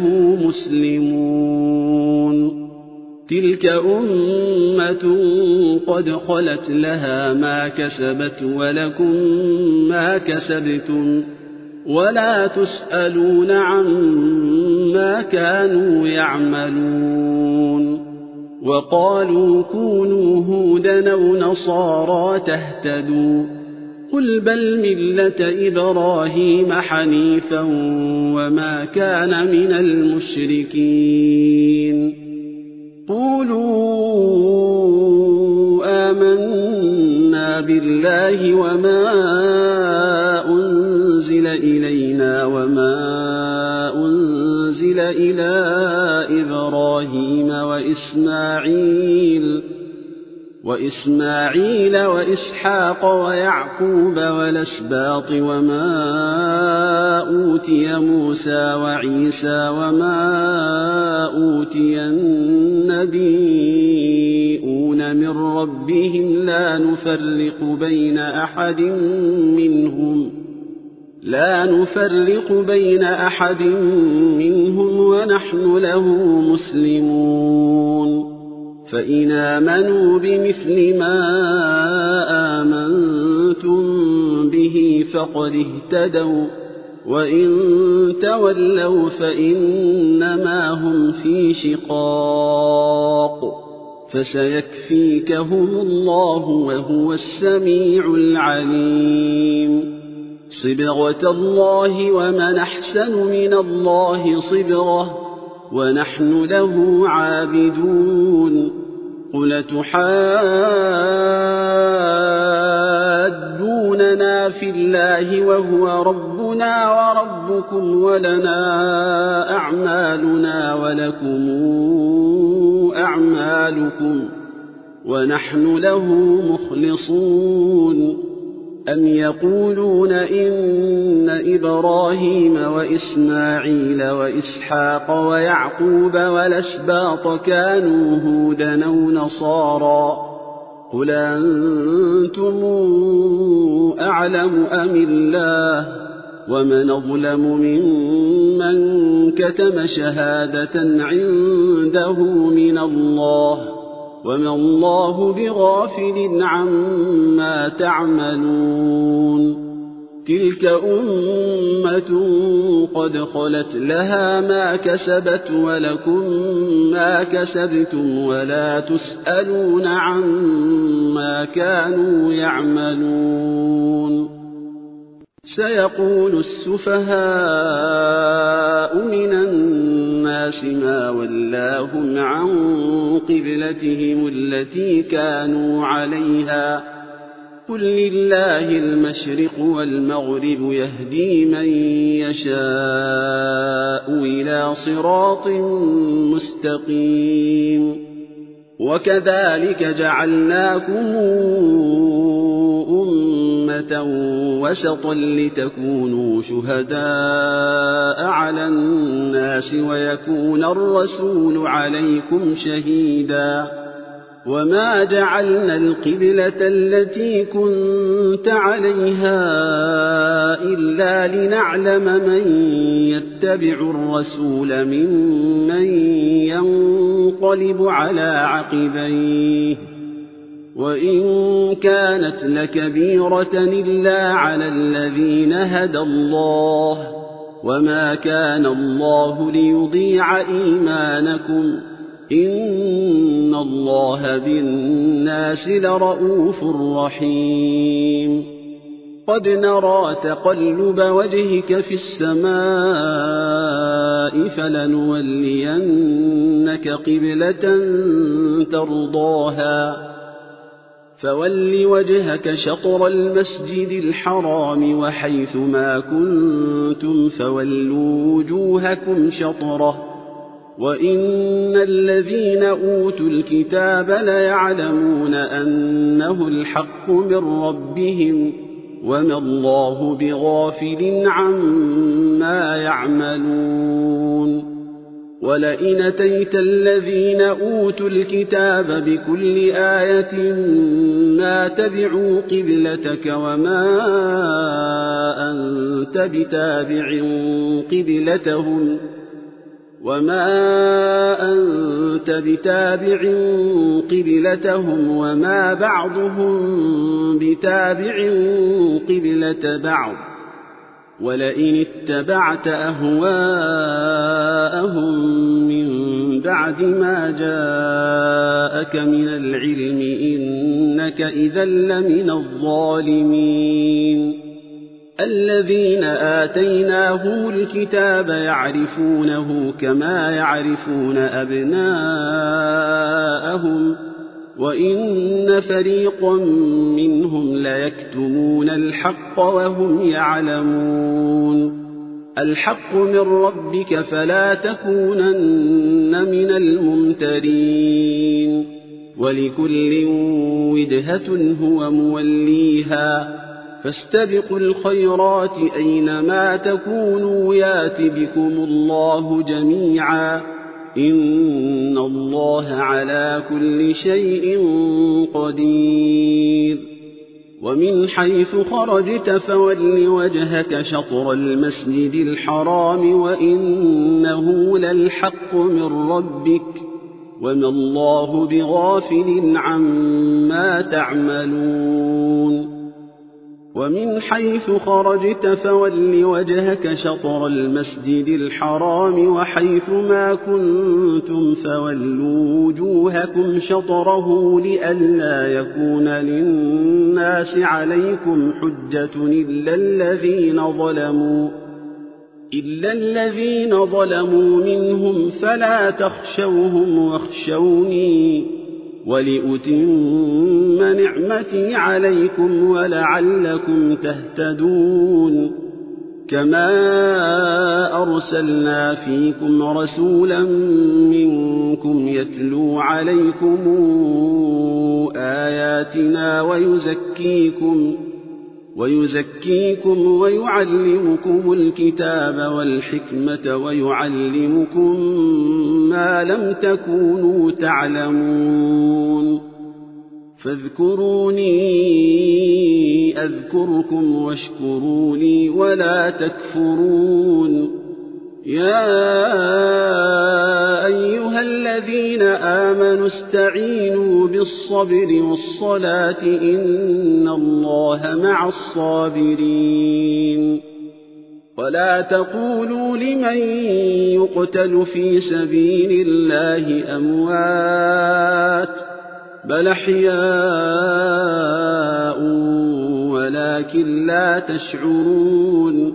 مسلمون. تلك أمة قد خلت لها ما كسبت ولكم ما كسبتم ولا تسألون عما كانوا يعملون. وقالوا كونوا هودا أو نصارى تهتدوا قل بل ملة إبراهيم حنيفا وما كان من المشركين. قولوا آمنا بالله وما أنزل إلينا وما أنزل إلى إبراهيم وإسماعيل وإسحاق ويعقوب والأسباط وما أوتي موسى وعيسى وما أوتي النبيون من ربهم لا نفرق بين أحد منهم ونحن له مسلمون. فإن آمنوا بمثل ما آمنتم به فقد اهتدوا وإن تولوا فإنما هم في شقاق فسيكفيكهم الله وهو السميع العليم. صبغة الله ومن أحسن من الله صبغة ونحن له عابدون قل تحاجوننا في الله وهو ربنا وربكم ولنا أعمالنا ولكم أعمالكم ونحن له مخلصون أم يقولون إن إبراهيم وإسماعيل وإسحاق ويعقوب والأسباط كانوا هودا أو نصارى قل أنتم أعلم أم الله ومن أظلم ممن كتم شهادة عنده من الله وما الله بغافل عما تعملون تلك أمة قد خلت لها ما كسبت ولكم ما كسبتم ولا تسألون عما كانوا يعملون سيقول السفهاء من الناس ما ولاهم عن قبلتهم التي كانوا عليها قل لله المشرق والمغرب يهدي من يشاء إلى صراط مستقيم وكذلك جعلناكم أمة وسطا لتكونوا شهداء على الناس ويكون الرسول عليكم شهيدا وما جعلنا القبلة التي كنت عليها إلا لنعلم من يتبع الرسول ممن ينقلب على عقبيه وإن كانت لكبيرة إلا على الذين هدى الله وما كان الله ليضيع إيمانكم إن الله بالناس لرءوف رحيم قد نرى تقلب وجهك في السماء فلنولينك قبلة ترضاها فول وجهك شطر المسجد الحرام وحيث ما كنتم فولوا وجوهكم شطره وإن الذين أوتوا الكتاب ليعلمون أنه الحق من ربهم وما الله بغافل عما يعملون ولئن أتيت الذين أوتوا الكتاب بكل آية ما تبعوا قبلتك وما أنت بتابع قبلتهم وما بعضهم بتابع قبلة بعض ولئن اتبعت أهواءهم من بعد ما جاءك من العلم إنك إذا لمن الظالمين الذين آتيناهم الكتاب يعرفونه كما يعرفون أبناءهم وإن فريقا منهم ليكتمون الحق وهم يعلمون الحق من ربك فلا تكونن من الممترين ولكل وجهة هو موليها فاستبقوا الخيرات أينما تكونوا يات بكم الله جميعا إن الله على كل شيء قدير ومن حيث خرجت فول وجهك شطر المسجد الحرام وإنه للحق من ربك وما الله بغافل عما تعملون ومن حيث خرجت فول وجهك شطر المسجد الحرام وحيث ما كنتم فولوا وجوهكم شطره لئلا يكون للناس عليكم حجة إلا الذين ظلموا منهم فلا تخشوهم واخشوني ولأتم نعمتي عليكم ولعلكم تهتدون كما أرسلنا فيكم رسولا منكم يتلو عليكم آياتنا ويزكيكم ويعلمكم الكتاب والحكمة ويعلمكم ما لم تكونوا تعلمون فاذكروني أذكركم واشكروا لي ولا تكفرون يا أيها الذين آمنوا استعينوا بالصبر والصلاة إن الله مع الصابرين ولا تقولوا لمن يقتل في سبيل الله أموات بل أحياء ولكن لا تشعرون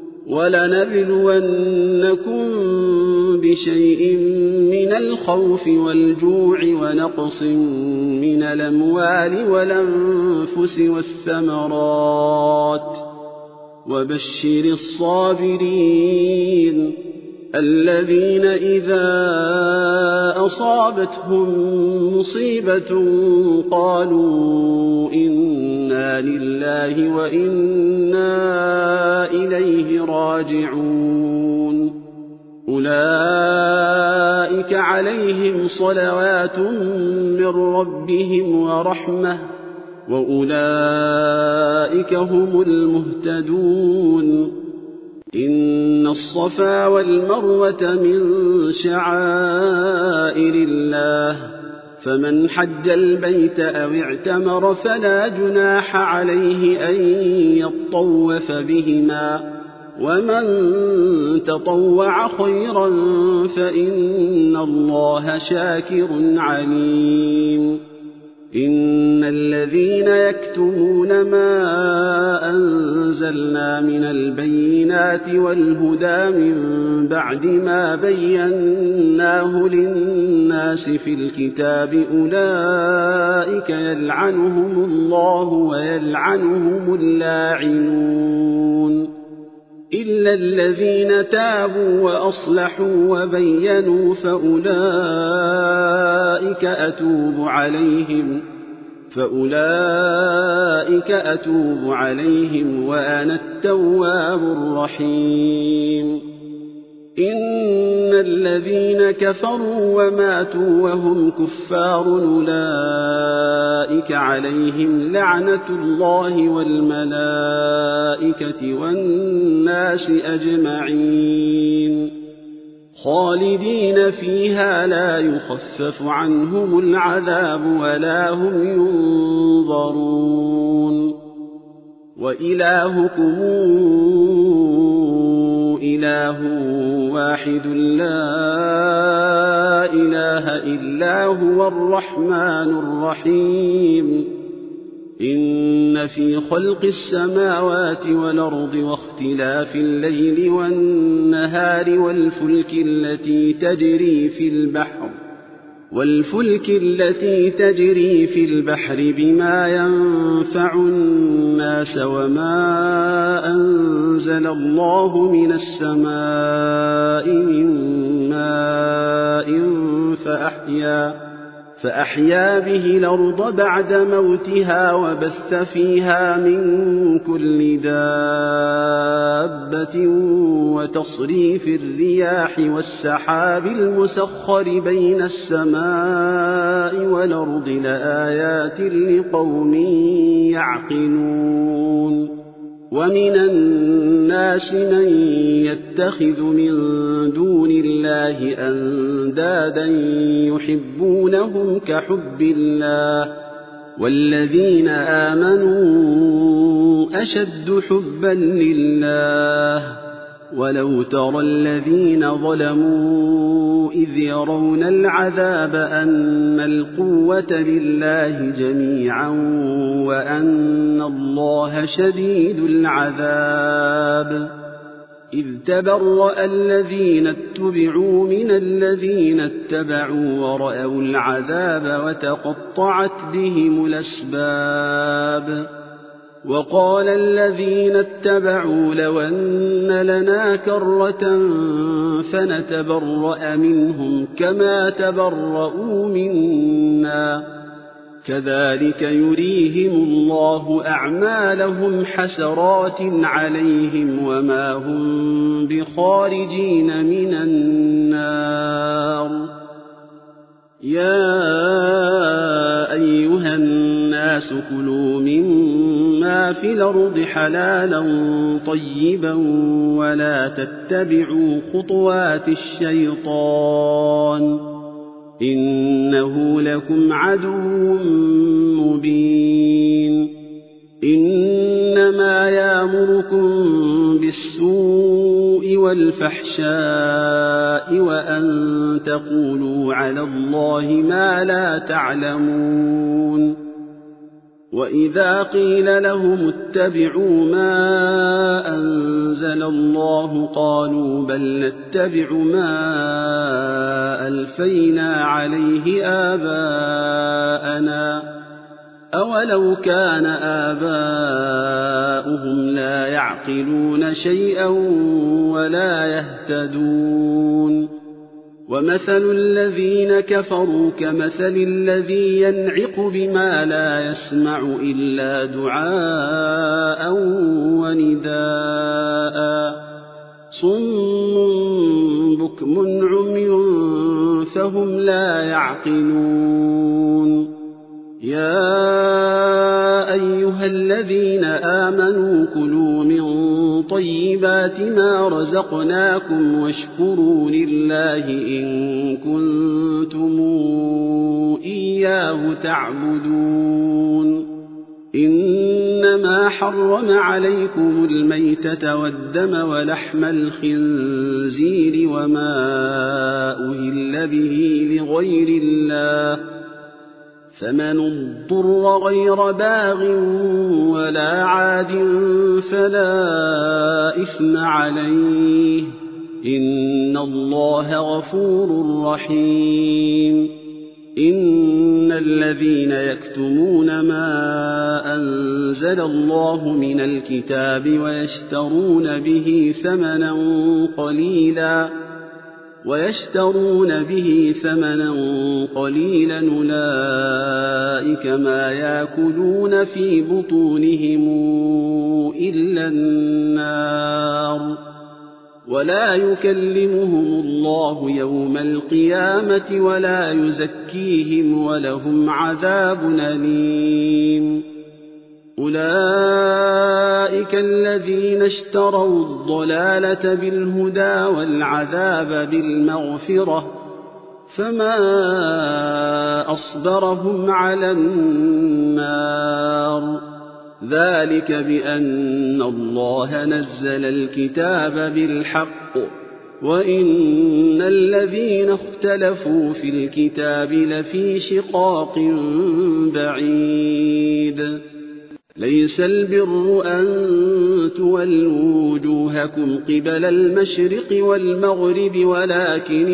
ولنبلونكم بشيء من الخوف والجوع ونقص من الأموال والأنفس والثمرات وبشر الصابرين الذين إذا أصابتهم مصيبة قالوا إنا لله وإنا إليه راجعون أولئك عليهم صلوات من ربهم ورحمة وأولئك هم المهتدون إن الصفا والمروة من شعائر الله فمن حج البيت أو اعتمر فلا جناح عليه أن يطوف بهما ومن تطوع خيرا فإن الله شاكر عليم إن الذين يكتمون ما أنزلنا من البينات والهدى من بعد ما بيناه للناس في الكتاب أولئك يلعنهم الله ويلعنهم اللاعنون إلا الذين تابوا وأصلحوا وبينوا فأولئك أتوب عليهم وأنا التواب الرحيم إن الذين كفروا وماتوا وهم كفار أولئك عليهم لعنة الله والملائكة والناس أجمعين خالدين فيها لا يخفف عنهم العذاب ولا هم ينظرون وإلهكم إله واحد لا إله إلا هو الرحمن الرحيم إن في خلق السماوات والأرض واختلاف الليل والنهار والفلك التي تجري في البحر بما ينفع الناس وما أنزل الله من السماء من ماء فأحيا به الأرض بعد موتها وبث فيها من كل دابة وتصريف الرياح والسحاب المسخر بين السماء والأرض لآيات لقوم يعقلون ومن الناس من يتخذ من دون الله أندادا يحبونهم كحب الله والذين آمنوا أشد حبا لله. ولو ترى الذين ظلموا إذ يرون العذاب أن القوة لله جميعا وأن الله شديد العذاب. إذ تبرأ الذين اتبعوا من الذين اتبعوا ورأوا العذاب وتقطعت بهم الأسباب. وقال الذين اتبعوا لو أن لنا كرة فنتبرأ منهم كما تبرؤوا منا كذلك يريهم الله أعمالهم حسرات عليهم وما هم بخارجين من النار. يا أيها الناس كلوا مما في الأرض حلالا طيبا ولا تتبعوا خطوات الشيطان إنه لكم عدو مبين. إنما يأمركم بالسوء والفحشاء وأن تقولوا على الله ما لا تعلمون. وإذا قيل لهم اتبعوا ما أنزل الله قالوا بل نتبع ما ألفينا عليه آباءنا أولو كان آباؤهم لا يعقلون شيئا ولا يهتدون. ومثل الذين كفروا كمثل الذي ينعق بما لا يسمع إلا دعاء ونداء صم بكم عمي فهم لا يعقلون. يا أيها الذين آمنوا كلوا من طيبات ما رزقناكم واشكروا لله إن كنتم إياه تعبدون. إنما حرم عليكم الميتة والدم ولحم الخنزير وما أهل به لغير الله فمن اضطر غير باغ ولا عاد فلا إثم عليه إن الله غفور رحيم. إن الذين يكتمون ما أنزل الله من الكتاب ويشترون به ثمنا قليلا أولئك ما يأكلون في بطونهم إلا النار ولا يكلمهم الله يوم القيامة ولا يزكيهم ولهم عذاب أليم. أولئك الذين اشتروا الضلالة بالهدى والعذاب بالمغفرة فما أصبرهم على النار ذلك بأن الله نزل الكتاب بالحق وإن الذين اختلفوا في الكتاب لفي شقاق بعيد. ليس البر أن تولوا وجوهكم قبل المشرق والمغرب ولكن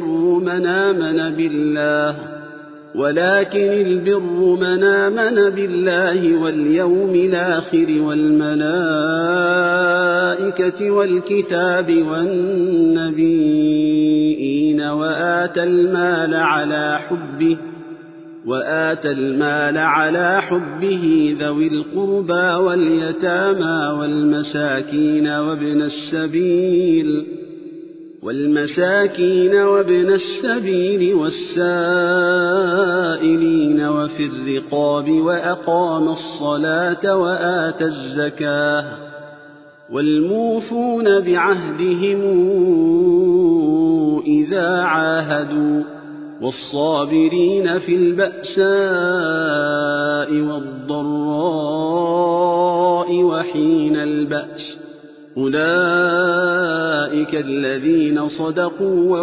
البر من آمن بالله واليوم الآخر والملائكة والكتاب والنبيين وآتى المال على حبه ذوي القربى واليتامى والمساكين وابن السبيل والسائلين وفي الرقاب وأقام الصلاة وآتى الزكاة والموفون بعهدهم إذا عاهدوا والصابرين في البأساء والضراء وحين البأس أولئك الذين صدقوا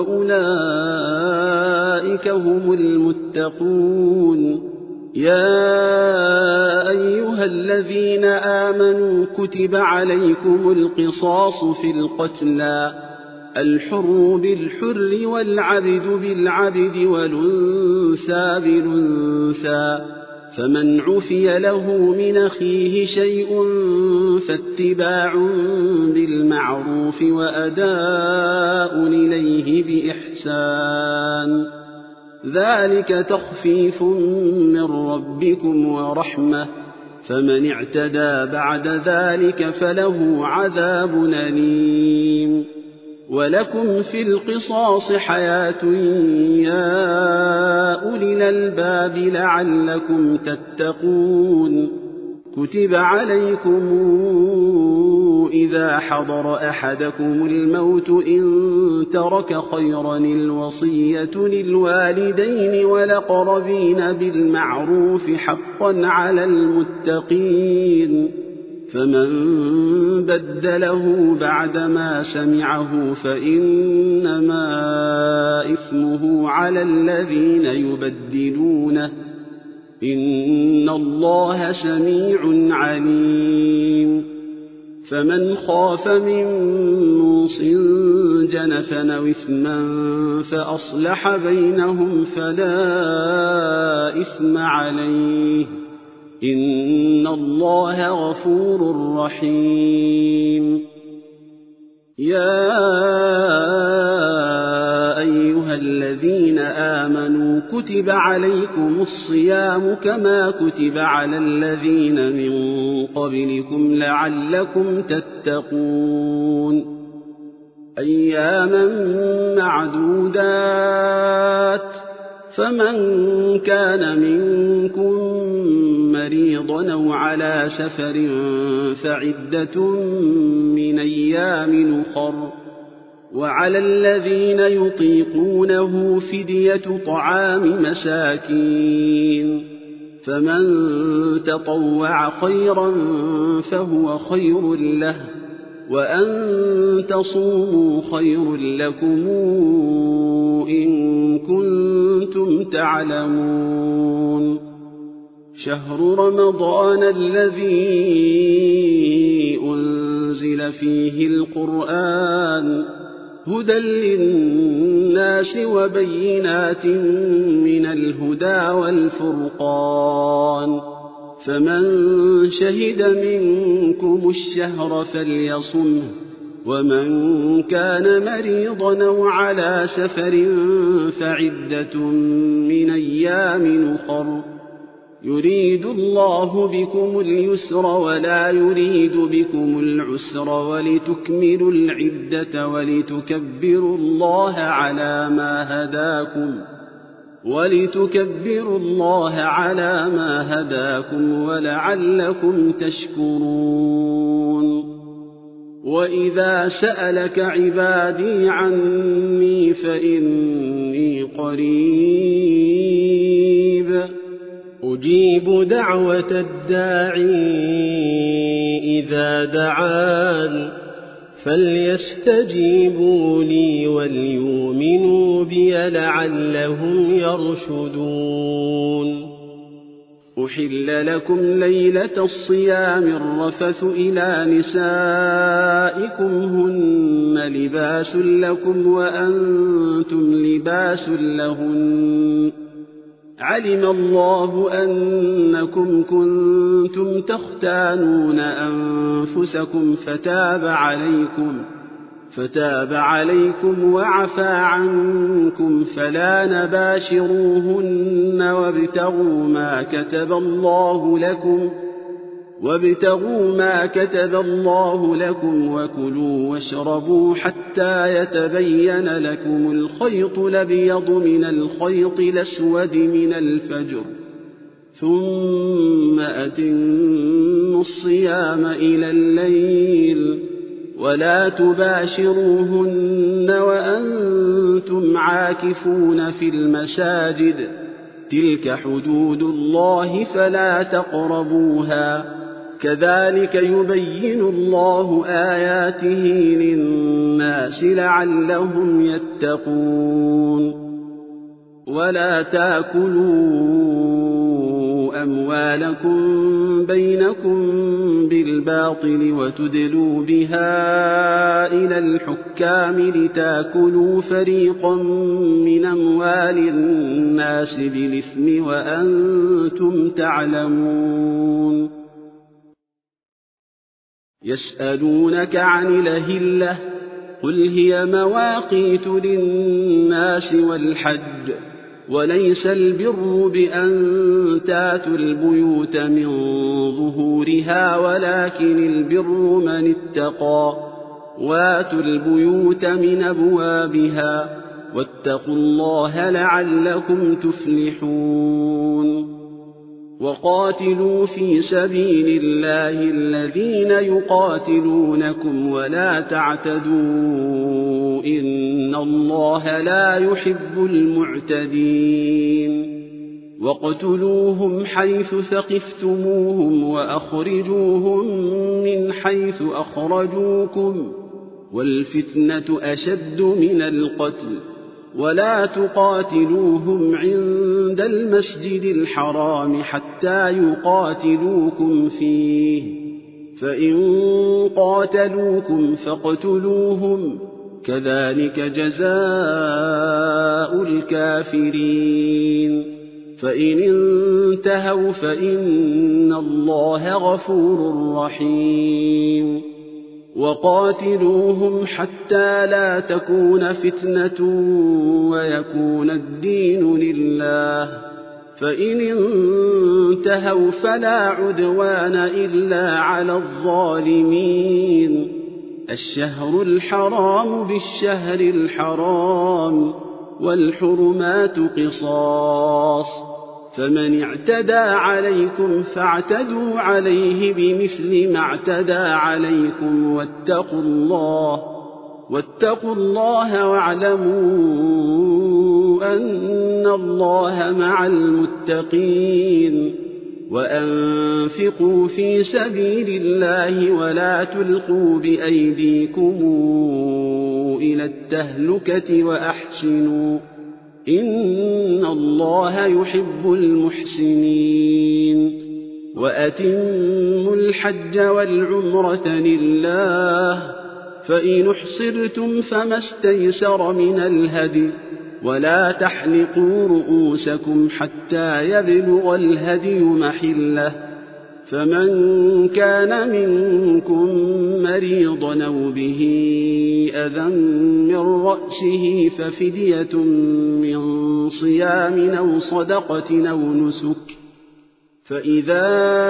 وأولئك هم المتقون يا أيها الذين آمنوا كتب عليكم القصاص في القتلى الحر بالحر والعبد بالعبد والأنثى بالأنثى فمن عفي له من أخيه شيء فاتباع بالمعروف وأداء إليه بإحسان ذلك تخفيف من ربكم ورحمة فمن اعتدى بعد ذلك فله عذاب أليم ولكم في القصاص حياة يا أولي الألباب لعلكم تتقون كتب عليكم إذا حضر أحدكم الموت إن ترك خيرا الوصية للوالدين والأقربين بالمعروف حقا على المتقين فمن بدله بعدما سمعه فإنما إثمه على الذين يبدلونه إن الله سميع عليم فمن خاف من موص جنفا أو إثما فأصلح بينهم فلا إثم عليه إن الله غفور رحيم يا أيها الذين آمنوا كتب عليكم الصيام كما كتب على الذين من قبلكم لعلكم تتقون أياما معدودات فمن كان منكم مريضا أو على سفر فعدة من أيام أخر وعلى الذين يطيقونه فدية طعام مساكين فمن تطوع خيرا فهو خير له وأن تصوموا خير لكم إن كنتم تعلمون شهر رمضان الذي أنزل فيه القرآن هدى للناس وبينات من الهدى والفرقان فمن شهد منكم الشهر فليصمه ومن كان مريضا أو على سفر فعدة من أيام أخر يريد الله بكم اليسر ولا يريد بكم العسر ولتكملوا العدة ولتكبروا الله على ما هداكم ولعلكم تشكرون وإذا سألك عبادي عني فإني قريب أجيب دعوة الداعي إذا دعان فليستجيبوا لي وليؤمنوا بي لعلهم يرشدون أحل لكم ليلة الصيام الرفث إلى نسائكم هن لباس لكم وأنتم لباس لهن علم الله أنكم كنتم تختانون أنفسكم فتاب عليكم وعفى عنكم فلا نباشروهن وابتغوا ما كتب الله لكم وكلوا واشربوا حتى يتبين لكم الخيط الأبيض من الخيط الأسود من الفجر ثم أتموا الصيام إلى الليل ولا تباشروهن وأنتم عاكفون في المساجد تلك حدود الله فلا تقربوها كذلك يبين الله آياته للناس لعلهم يتقون ولا تأكلوا أموالكم بينكم بالباطل وتدلوا بها إلى الحكام لتأكلوا فريقا من أموال الناس بالإثم وأنتم تعلمون يسألونك عن الأهلة قل هي مواقيت للناس والحج وليس البر بأن تاتوا البيوت من ظهورها ولكن البر من اتقى واتوا البيوت من أبوابها واتقوا الله لعلكم تفلحون وقاتلوا في سبيل الله الذين يقاتلونكم ولا تعتدوا إن الله لا يحب المعتدين واقتلوهم حيث ثقفتموهم وأخرجوهم من حيث أخرجوكم والفتنة أشد من القتل ولا تقاتلوهم عند المسجد الحرام حتى يقاتلوكم فيه فإن قاتلوكم فاقتلوهم كذلك جزاء الكافرين فإن انتهوا فإن الله غفور رحيم وقاتلوهم حتى لا تكون فتنة ويكون الدين لله فإن انتهوا فلا عدوان إلا على الظالمين الشهر الحرام بالشهر الحرام والحرمات قصاص فمن اعتدى عليكم فاعتدوا عليه بمثل ما اعتدى عليكم واتقوا الله واعلموا أن الله مع المتقين وأنفقوا في سبيل الله ولا تلقوا بأيديكم إلى التهلكة وأحسنوا إن الله يحب المحسنين وأتموا الحج والعمرة لله فإن احصرتم فما استيسر من الهدي ولا تحلقوا رؤوسكم حتى يبلغ الهدي محله فمن كان منكم مريضا أو به أذى من رأسه ففدية من صيام أو صدقة أو نسك فإذا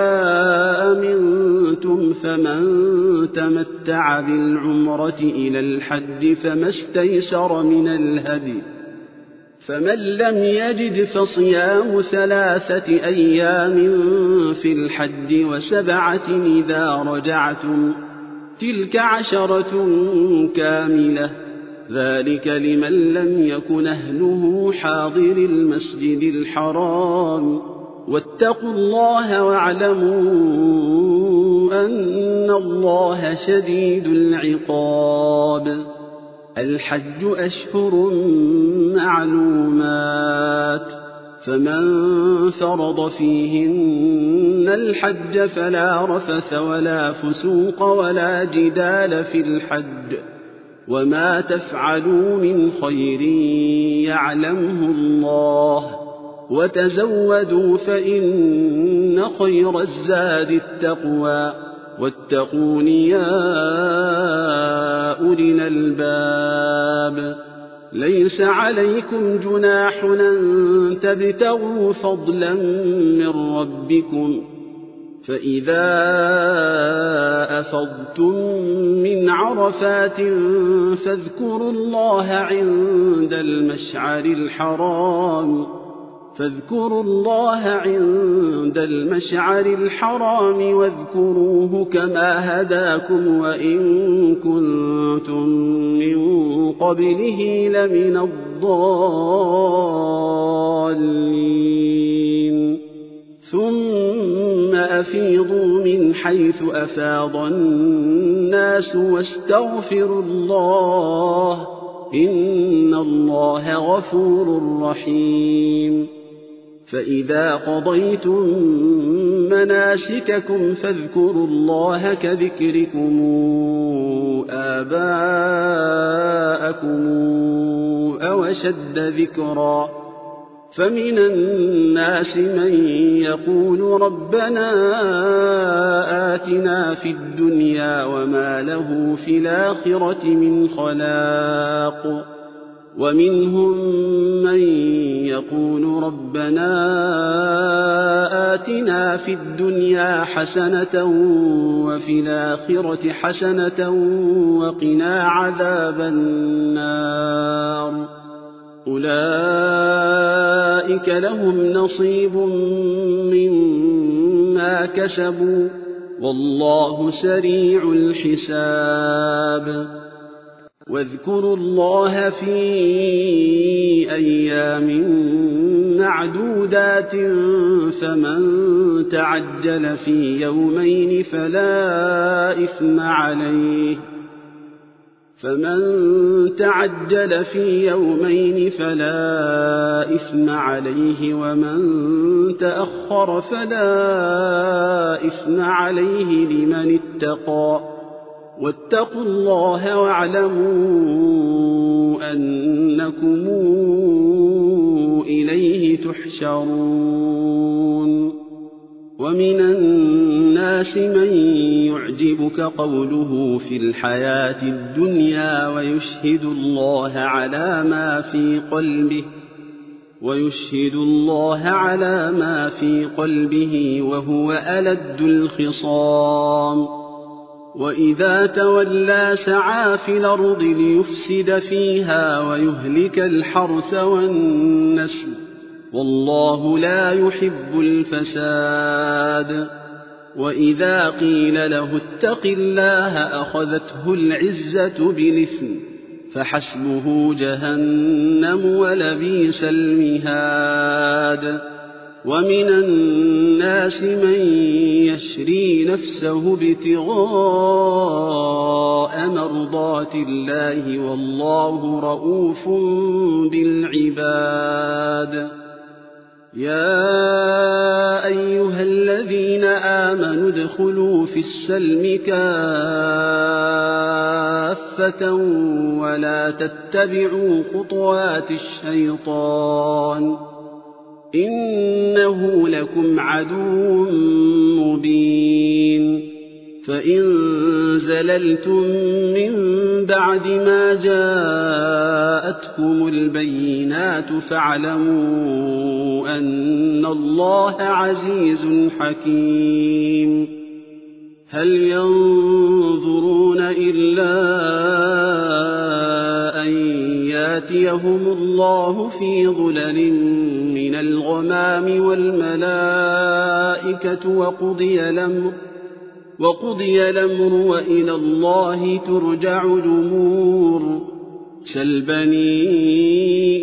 أمنتم فمن تمتع بالعمرة إلى الحج فما استيسر من الهدي فمن لم يجد فصيام 3 أيام في الحج و7 إذا رجعتم تلك 10 كاملة ذلك لمن لم يكن أهله حاضر المسجد الحرام واتقوا الله واعلموا أن الله شديد العقاب الحج أشهر معلومات فمن فرض فيهن الحج فلا رفث ولا فسوق ولا جدال في الحج وما تفعلوا من خير يعلمه الله وتزودوا فإن خير الزاد التقوى واتقون يا أولي الألباب ليس عليكم جناح أن تبتغوا فضلا من ربكم فإذا أفضتم من عرفات فاذكروا الله عند المشعر الحرام واذكروه كما هداكم وإن كنتم من قبله لمن الضالين ثم أفيضوا من حيث أفاض الناس واستغفروا الله إن الله غفور رحيم فإذا قضيتم مناسككم فاذكروا الله كذكركم آباءكم أو أشد ذكرا فمن الناس من يقول ربنا آتنا في الدنيا وما له في الآخرة من خلاق ومنهم من يقول ربنا آتنا في الدنيا حسنة وفي الآخرة حسنة وقنا عذاب النار أولئك لهم نصيب مما كسبوا والله سريع الحساب واذكروا الله في أيام معدودات فمن تعجل في يومين فلا إثم عليه ومن تأخر فلا إثم عليه لمن اتقى واتقوا الله واعلموا أنكم إليه تحشرون ومن الناس من يعجبك قوله في الحياة الدنيا ويشهد الله على ما في قلبه وهو ألد الخصام وإذا تولى سعى في الأرض ليفسد فيها ويهلك الحرث والنسل والله لا يحب الفساد وإذا قيل له اتق الله أخذته العزة بالإثم فحسبه جهنم ولبئس المهاد ومن الناس من يشري نفسه ابتغاء مرضات الله والله رءوف بالعباد يا أيها الذين آمنوا ادخلوا في السلم كافة ولا تتبعوا خطوات الشيطان إنه لكم عدو مبين فإن زللتم من بعد ما جاءتكم البينات فاعلموا أن الله عزيز حكيم هل ينظرون إلا أن ياتيهم الله في ظلل من الغمام والملائكة وقضي الأمر وإلى الله ترجع الأمور سل بني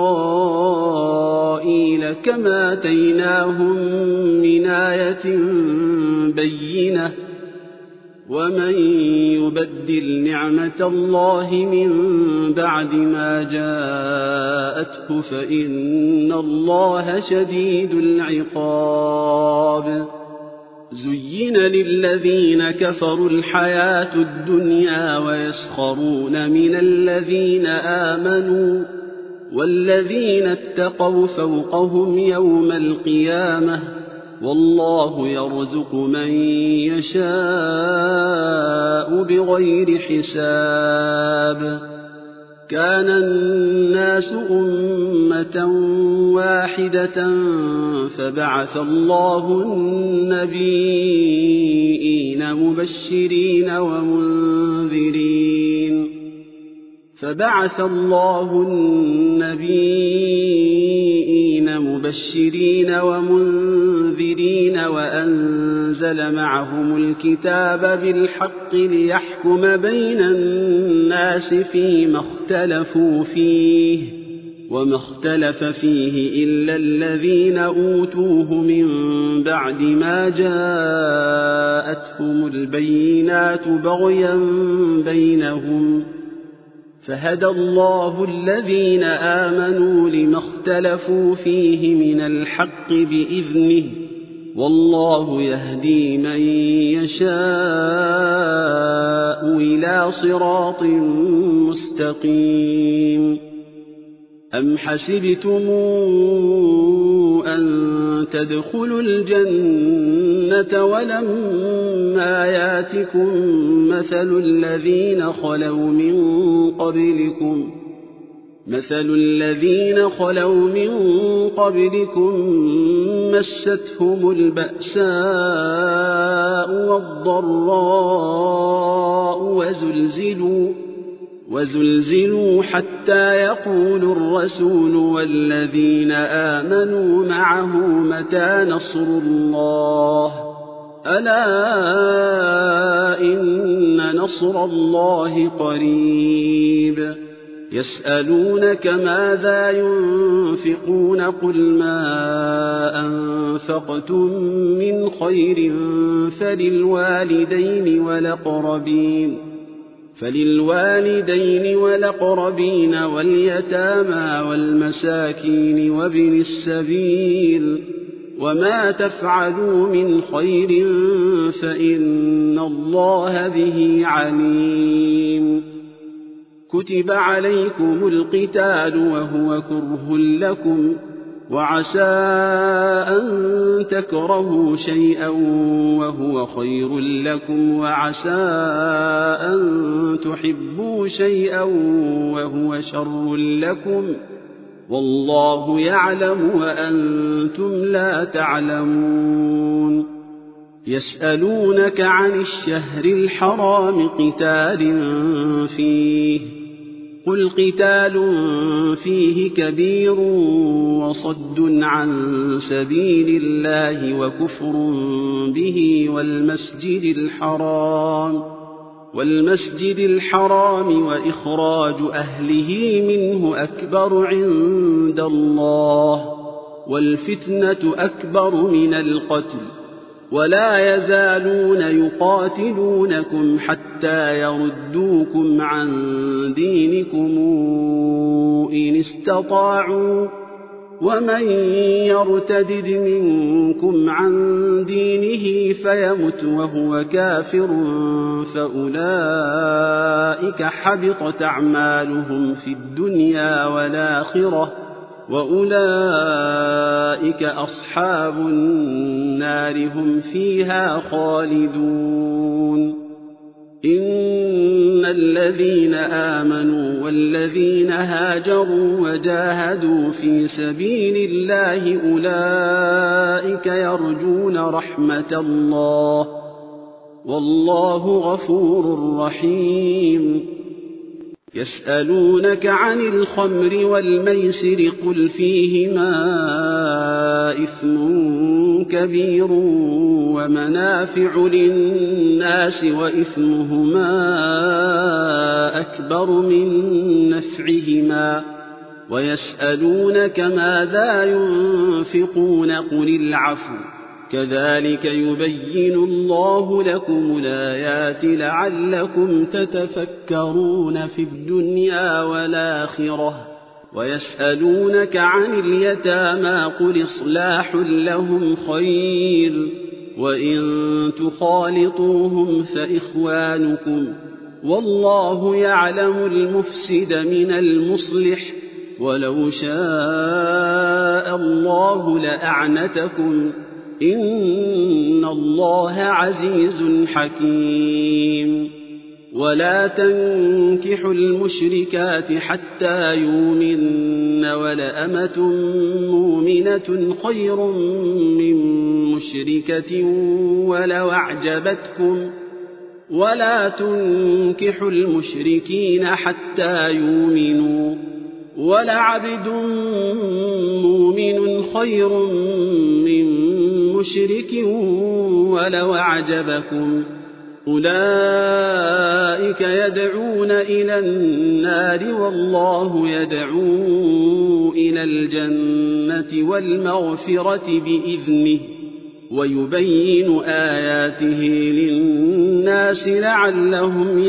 إسرائيل كما آتيناهم من آية بينة ومن يبدل نعمة الله من بعد ما جاءته فإن الله شديد العقاب زين للذين كفروا الحياة الدنيا ويسخرون من الذين آمنوا والذين اتقوا فوقهم يوم القيامة والله يرزق من يشاء بغير حساب كان الناس أمة واحدة فبعث الله النبيين مبشرين ومنذرين وأنزل معهم الكتاب بالحق ليحكم بين الناس فيما اختلفوا فيه وما اختلف فيه إلا الذين أوتوه من بعد ما جاءتهم البينات بغيا بينهم فهدى الله الذين آمنوا لما اختلفوا فيه من الحق بإذنه والله يهدي من يشاء إلى صراط مستقيم. أم حسبتم أن تدخلوا الجنة ولما ياتكم مثل الذين خلوا من قبلكم مستهم البأساء والضراء وزلزلوا حتى يقول الرسول والذين آمنوا معه متى نصر الله ألا إن نصر الله قريب. يسألونك ماذا ينفقون قل ما أنفقتم من خير فللوالدين والأقربين واليتامى والمساكين وابن السبيل وما تفعلوا من خير فإن الله به عليم. كتب عليكم القتال وهو كره لكم وعسى أن تكرهوا شيئا وهو خير لكم وعسى أن تحبوا شيئا وهو شر لكم والله يعلم وأنتم لا تعلمون. يسألونك عن الشهر الحرام قتال فيه قل قتال فيه كبير وصد عن سبيل الله وكفر به والمسجد الحرام وإخراج أهله منه أكبر عند الله والفتنة أكبر من القتل ولا يزالون يقاتلونكم حتى يردوكم عن دينكم إن استطاعوا ومن يرتدد منكم عن دينه فيمت وهو كافر فأولئك حبطت أعمالهم في الدنيا والآخرة وأولئك أصحاب النار هم فيها خالدون. إن الذين آمنوا والذين هاجروا وجاهدوا في سبيل الله أولئك يرجون رحمة الله والله غفور رحيم. يسألونك عن الخمر والميسر قل فيهما إثم كبير ومنافع للناس وإثمهما أكبر من نفعهما ويسألونك ماذا ينفقون قل العفو كذلك يبين الله لكم الآيات لعلكم تتفكرون في الدنيا والآخرة. ويسألونك عن اليتامى قل إصلاح لهم خير وإن تخالطوهم فإخوانكم والله يعلم المفسد من المصلح ولو شاء الله لأعنتكم إن الله عزيز حكيم. ولا تنكحوا المشركات حتى يؤمنن ولأمة مؤمنة خير من مشركة ولو أعجبتكم ولا تنكحوا المشركين حتى يؤمنوا ولعبد مؤمن خير من مشرك ولو أعجبكم أولئك أولئك يدعون إلى النار والله يدعو إلى الجنة والمغفرة بإذنه ويبين آياته للناس لعلهم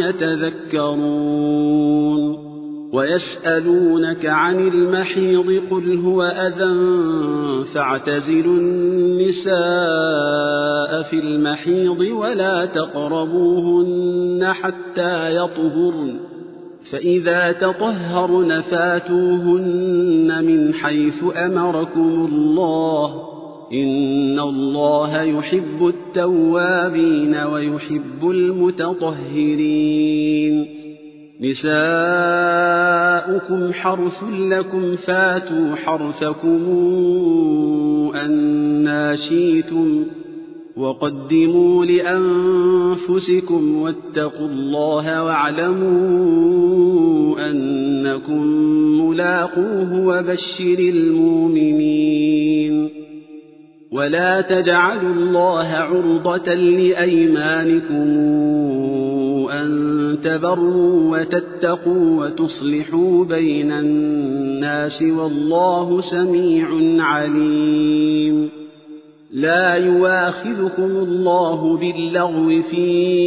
يتذكرون ويسألونك عن المحيض قل هو أذى فاعتزلوا النساء في المحيض ولا تقربوهن حتى يطهرن فإذا تطهرن فاتوهن من حيث أمركم الله إن الله يحب التوابين ويحب المتطهرين نساؤكم حرث لكم فاتوا حرثكم أنى شئتم وقدموا لأنفسكم واتقوا الله واعلموا أنكم ملاقوه وبشر المؤمنين ولا تجعلوا الله عرضة لأيمانكم أن تبروا وتتقوا وتصلحوا بين الناس والله سميع عليم لا يؤاخذكم الله باللغو في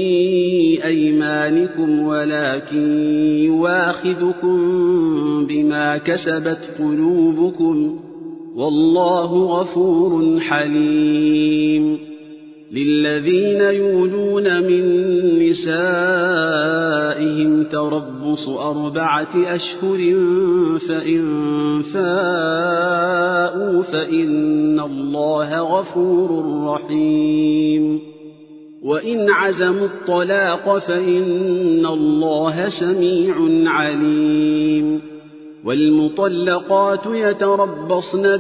أيمانكم ولكن يؤاخذكم بما كسبت قلوبكم والله غفور حليم للذين يولون من نسائهم تربص 4 أشهر فإن فاءوا فإن الله غفور رحيم وإن عزموا الطلاق فإن الله سميع عليم والمطلقات يتربصن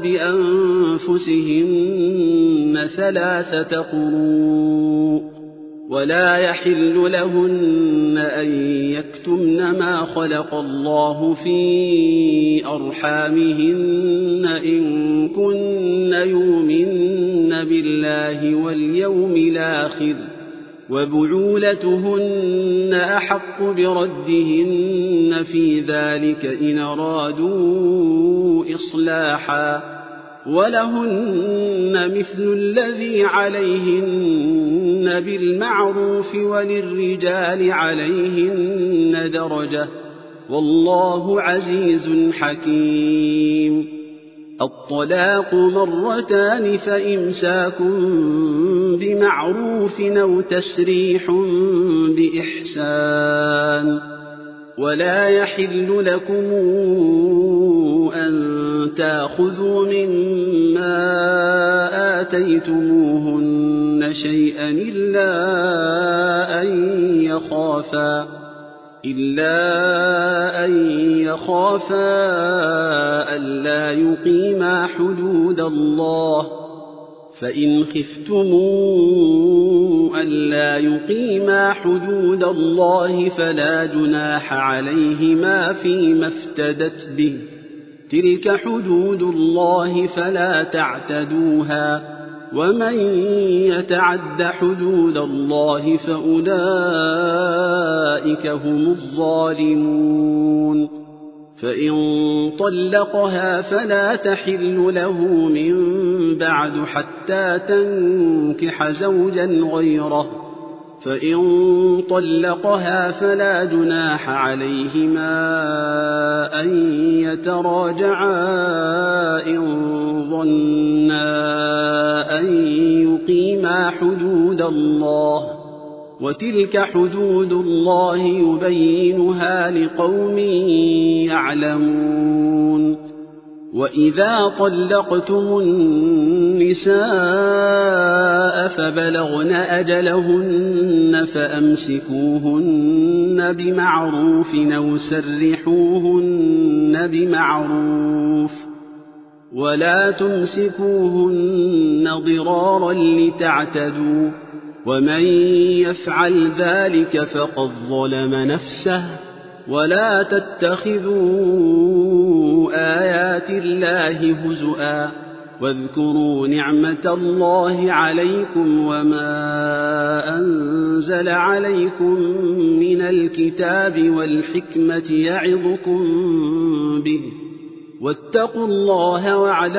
بأنفسهن 3 قروء ولا يحل لهن أن يكتمن ما خلق الله في أرحامهن إن كن يؤمن بالله واليوم الآخر وبعولتهن أحق بردهن في ذلك إن أرادوا إصلاحا ولهن مثل الذي عليهن بالمعروف وللرجال عليهن درجة والله عزيز حكيم الطلاق 2 فإمساك بمعروف أو تسريح بإحسان ولا يحل لكم أن تأخذوا مما آتيتموهن شيئا إلا أن يخافا ألا يقيما حدود الله فإن خفتموا ألا يقيما حدود الله فلا جناح عليهما فيما افتدت به تلك حدود الله فلا تعتدوها ومن يتعد حدود الله فأولئك هم الظالمون فإن طلقها فلا تحل له من بعد حتى تنكح زوجا غيره فإن طلقها فلا جناح عليهما أن يتراجعا إن ظنا أن يقيما حدود الله وتلك حدود الله يبينها لقوم يعلمون وإذا طلقتم النساء فبلغن أجلهن فأمسكوهن بمعروف أو سرحوهن بمعروف ولا تمسكوهن ضرارا لتعتدوا ومن يفعل ذلك فقد ظلم نفسه ولا تتخذوا آيات الله هزؤا واذكروا نعمة الله عليكم وما أنزل عليكم من الكتاب والحكمة يعظكم به، واتقوا الله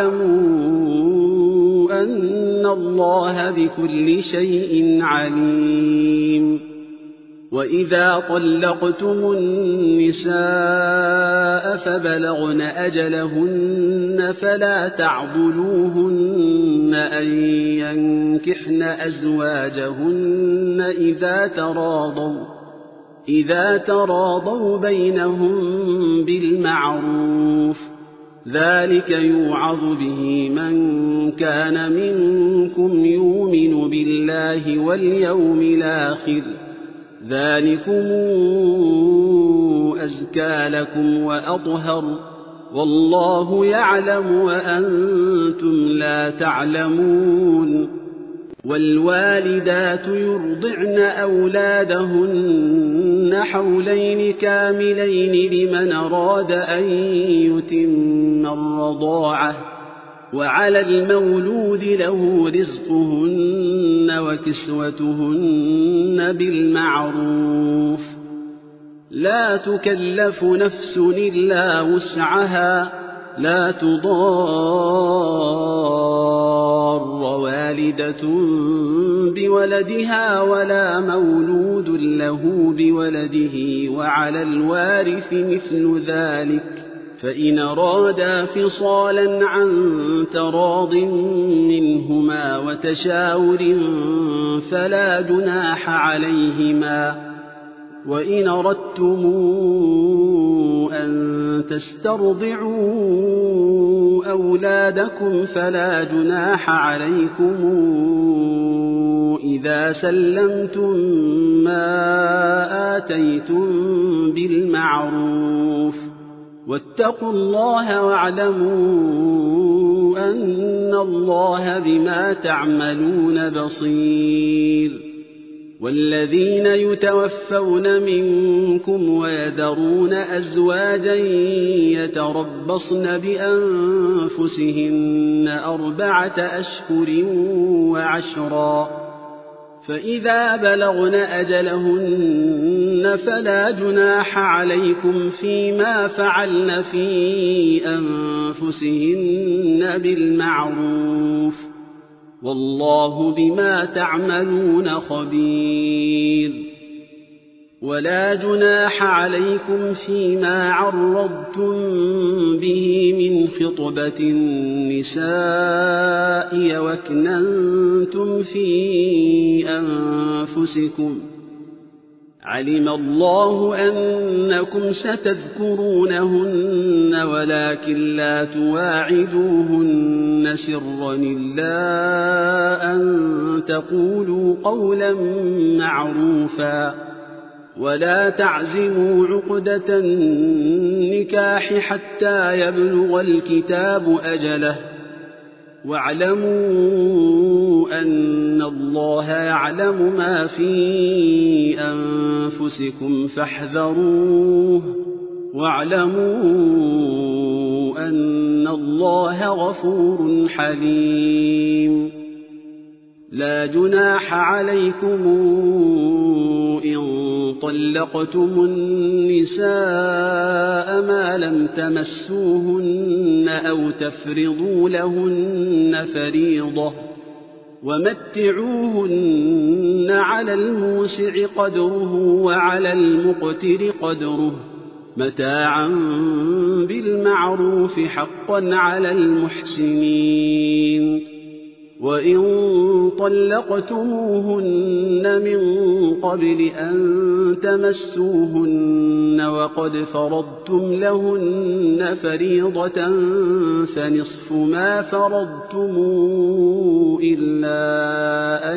واعلموا أن الله بكل شيء عليم. وإذا طلقتم النساء فبلغن أجلهن فلا تعضلوهن أن ينكحن أزواجهن إذا تراضوا بينهم بالمعروف، ذلك يوعظ به من كان منكم يؤمن بالله واليوم الآخر، ذلكم أزكى لكم وأطهر، والله يعلم وأنتم لا تعلمون. والوالدات يرضعن أولادهن حولين كاملين لمن أراد أن يتم الرضاعة، وعلى المولود له رزقهن وكسوتهن بالمعروف، لا تكلف نفس إلا وسعها، لا تضار والدة بولدها ولا مولود له بولده، وعلى الوارث مثل ذلك، فإن أرادا فصالا عن تراض منهما وتشاور فلا جناح عليهما. وإن أردتم أن تسترضعوا أولادكم فلا جناح عليكم إذا سلمتم ما آتيتم بالمعروف، واتقوا الله واعلموا أن الله بما تعملون بصير. والذين يتوفون منكم ويذرون أزواجا يتربصن بأنفسهن 4 أشهر وعشرا، فإذا بلغن أجلهن فلا جناح عليكم فيما فعلن في أنفسهن بالمعروف، والله بما تعملون خبير. ولا جناح عليكم فيما عرضتم به من خطبة النساء وأكننتم في أنفسكم، علم الله أنكم ستذكرونهن ولكن لا تواعدوهن سرا إلا أن تقولوا قولا معروفا، ولا تعزموا عقدة النكاح حتى يبلغ الكتاب أجله، واعلموا أن الله يعلم ما في أنفسكم فاحذروه، واعلموا أن الله غفور حليم. لا جناح عليكم إن طلقتم النساء ما لم تمسوهن أو تفرضوا لهن فريضة، ومتعوهن على الموسع قدره وعلى المقتر قدره متاعا بالمعروف حقا على المحسنين. وإن طلقتموهن من قبل أن تمسوهن وقد فرضتم لهن فريضة فنصف ما فرضتم إلا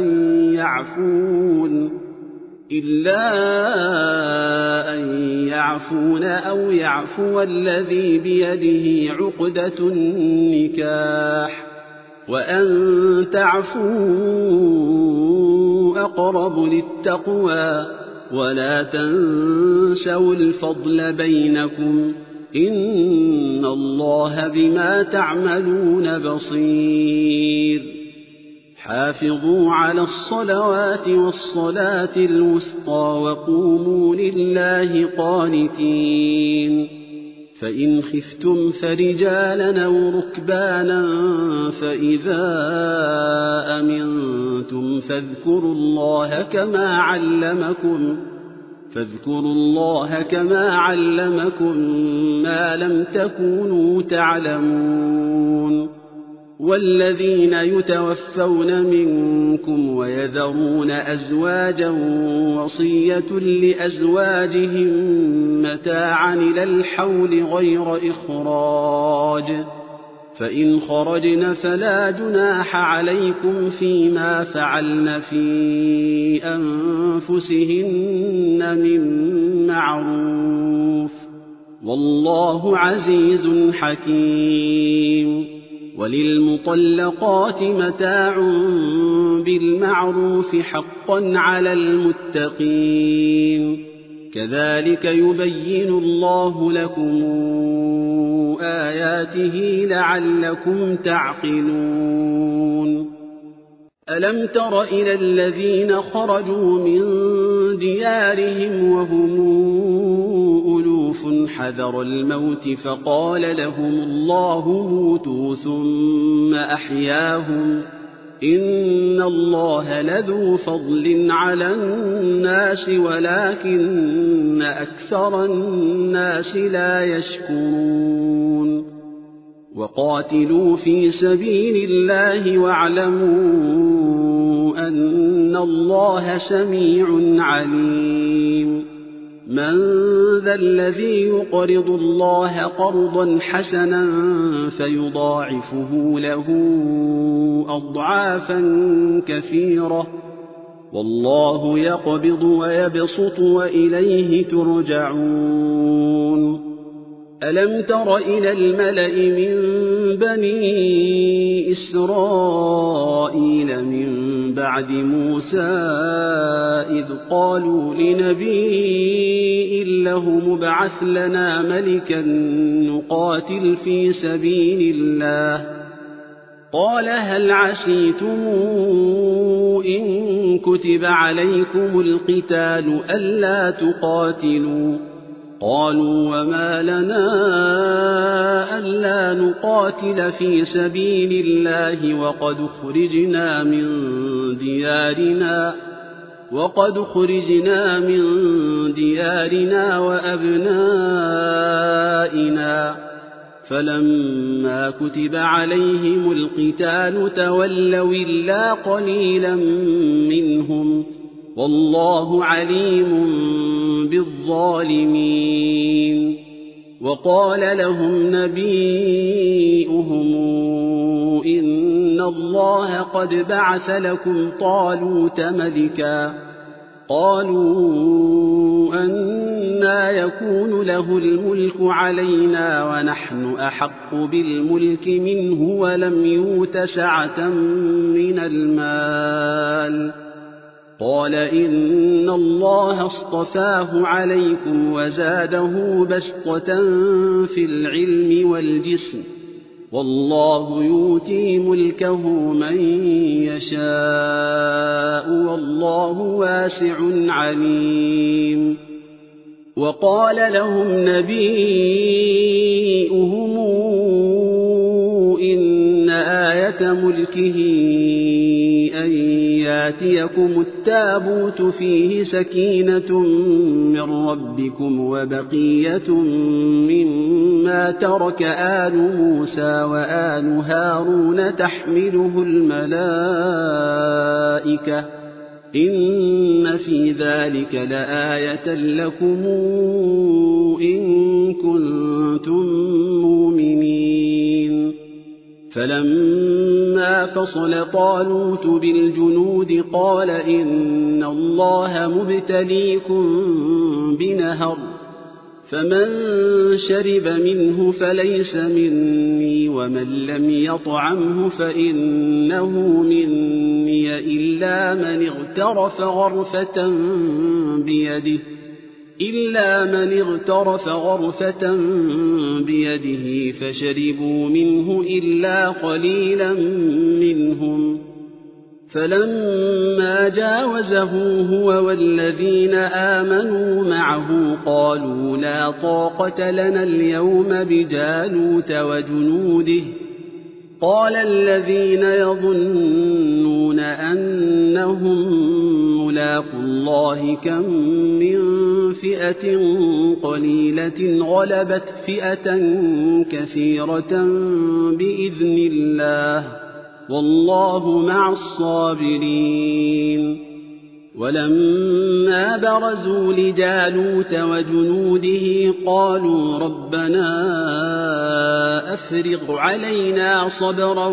أن يعفون أو يعفو الذي بيده عقدة النكاح، وأن تعفوا أقرب للتقوى، ولا تنسوا الفضل بينكم، إن الله بما تعملون بصير حافظوا على الصلوات والصلاة الوسطى وقوموا لله قانتين فإن خفتم فرجالا أو ركبانا فإذا أمنتم فاذكروا الله كما علمكم ما لم تكونوا تعلمون والذين يتوفون منكم ويذرون أزواجا وصية لأزواجهم متاعا إلى الحول غير إخراج فإن خرجن فلا جناح عليكم فيما فعلن في أنفسهن من معروف والله عزيز حكيم وللمطلقات متاع بالمعروف حقا على المتقين كذلك يبين الله لكم آياته لعلكم تعقلون ألم تر إلى الذين خرجوا من ديارهم وهم ألوف حذر الموت فقال لهم الله موتوا ثم أحياهم إن الله لذو فضل على الناس ولكن أكثر الناس لا يشكرون وقاتلوا في سبيل الله واعلموا أن الله سميع عليم من ذا الذي يقرض الله قرضا حسنا فيضاعفه له أضعافا كثيرة والله يقبض ويبسط وإليه ترجعون ألم تر إلى الملأ من بني إسرائيل من بعد موسى إذ قالوا لنبي له مبعث لنا ملكا نقاتل في سبيل الله قال هل عسيتم إن كتب عليكم القتال ألا تقاتلوا قالوا وما لنا ألا نقاتل في سبيل الله وقد خرجنا من ديارنا وأبنائنا فلما كتب عليهم القتال تولوا إلا قليلا منهم والله عليم بالظالمين وقال لهم نبيئهم إن الله قد بعث لكم طالوت ملكا قالوا أنى يكون له الملك علينا ونحن أحق بالملك منه ولم يؤت سعة من المال قال إن الله اصطفاه عليكم وزاده بسطة في العلم والجسم والله يؤتي ملكه من يشاء والله واسع عليم وقال لهم نبيئهم إن آية ملكه أن ياتيكم التابوت فيه سكينة من ربكم وبقية مما ترك آل موسى وآل هارون تحمله الملائكة إن في ذلك لآية لكم إن كنتم مؤمنين فلما فصل طالوت بالجنود قال إن الله مبتليكم بنهر فمن شرب منه فليس مني ومن لم يطعمه فإنه مني إلا من اغترف غرفة بيده إلا من اغترف غرفة بيده فشربوا منه إلا قليلا منهم. فلما جاوزه هو والذين آمنوا معه قالوا لا طاقة لنا اليوم بجالوت وجنوده. قال الذين يظنون أنهم ملاقو الله كم من فئة قليلة غلبت فئة كثيرة بإذن الله والله مع الصابرين. ولما برزوا لجالوت وجنوده قالوا ربنا أفرغ علينا صبرا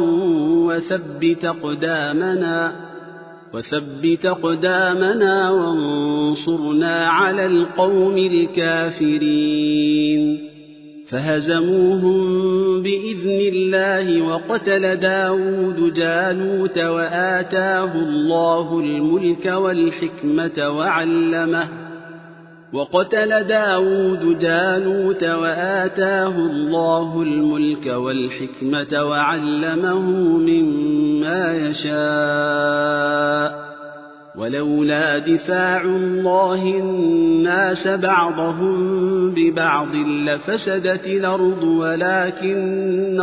وثبت أقدامنا وانصرنا على القوم الكافرين. فهزموهم بإذن الله وقتل داود جالوت وآتاه الله الملك والحكمة وعلمه مما يشاء. ولولا دفاع الله الناس بعضهم ببعض لفسدت الأرض ولكن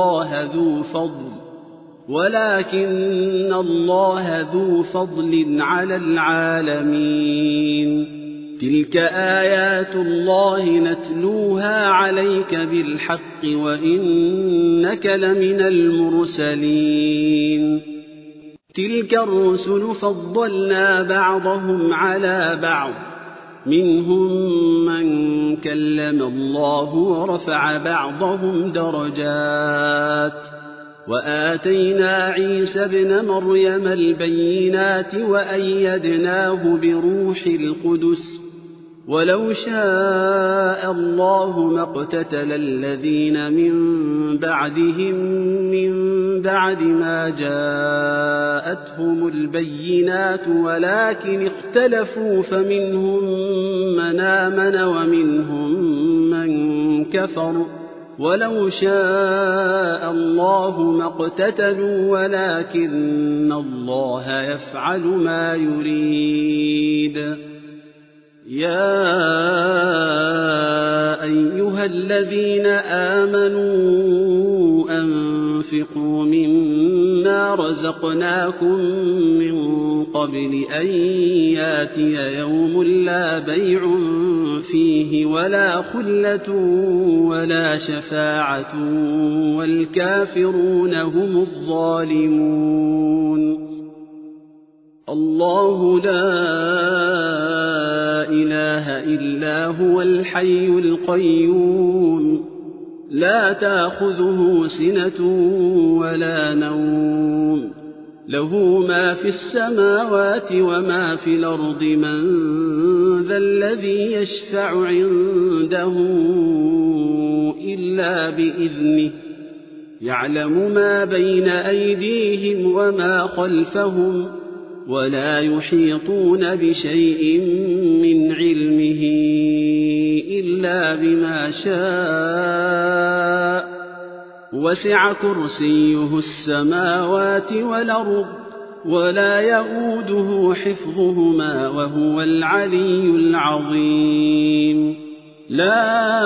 الله ذو فضل على العالمين. تلك آيات الله نتلوها عليك بالحق وإنك لمن المرسلين. تلك الرسل فضلنا بعضهم على بعض منهم من كلم الله ورفع بعضهم درجات. وآتينا عيسى ابن مريم البينات وأيدناه بروح القدس. ولو شاء الله ما اقتتل الذين من بعدهم من بعد ما جاءتهم البينات ولكن اختلفوا فمنهم من آمن ومنهم من كفر. ولو شاء الله ما اقتتلوا ولكن الله يفعل ما يريد. يا أيها الذين آمنوا أنفقوا مما رزقناكم من قبل أن ياتي يوم لا بيع فيه ولا خلة ولا شفاعة والكافرون هم الظالمون. الله لا إله إلا هو الحي القيوم لا تأخذه سنة ولا نوم له ما في السماوات وما في الأرض. من ذا الذي يشفع عنده إلا بإذنه يعلم ما بين أيديهم وما خلفهم ولا يحيطون بشيء من علمه إلا بما شاء. وسع كرسيه السماوات والأرض ولا يئوده حفظهما وهو العلي العظيم. لا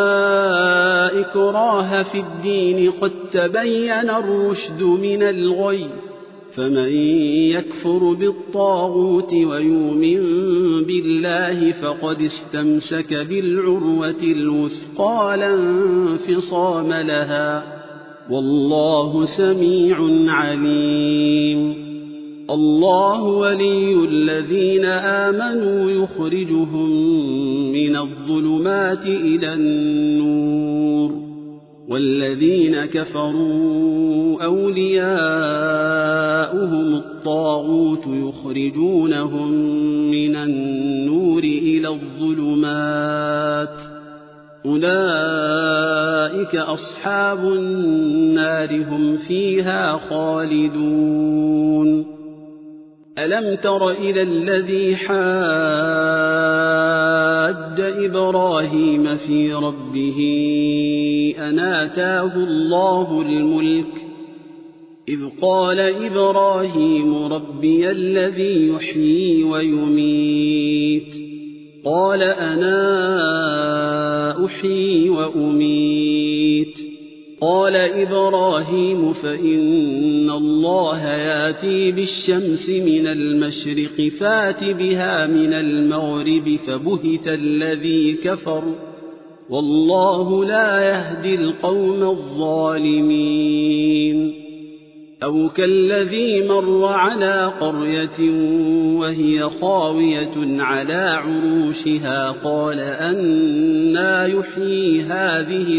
إكراه في الدين قد تبين الرشد من الغي. فمن يكفر بالطاغوت ويؤمن بالله فقد استمسك بالعروة الوثقى لا انفصام لها والله سميع عليم. الله ولي الذين آمنوا يخرجهم من الظلمات إلى النور والذين كفروا أولياؤهم الطاغوت يخرجونهم من النور إلى الظلمات. أولئك أصحاب النار هم فيها خالدون. ألم تر إلى الذي حاج إبراهيم في ربه أن آتاه الله الملك إذ قال إبراهيم ربي الذي يحيي ويميت قال أنا أحيي وأميت قال إبراهيم فإن الله يأتي بالشمس من المشرق فات بها من المغرب فبهت الذي كفر والله لا يهدي القوم الظالمين أو كالذي مر على قرية وهي خاوية على عروشها قال أنى يحيي هذه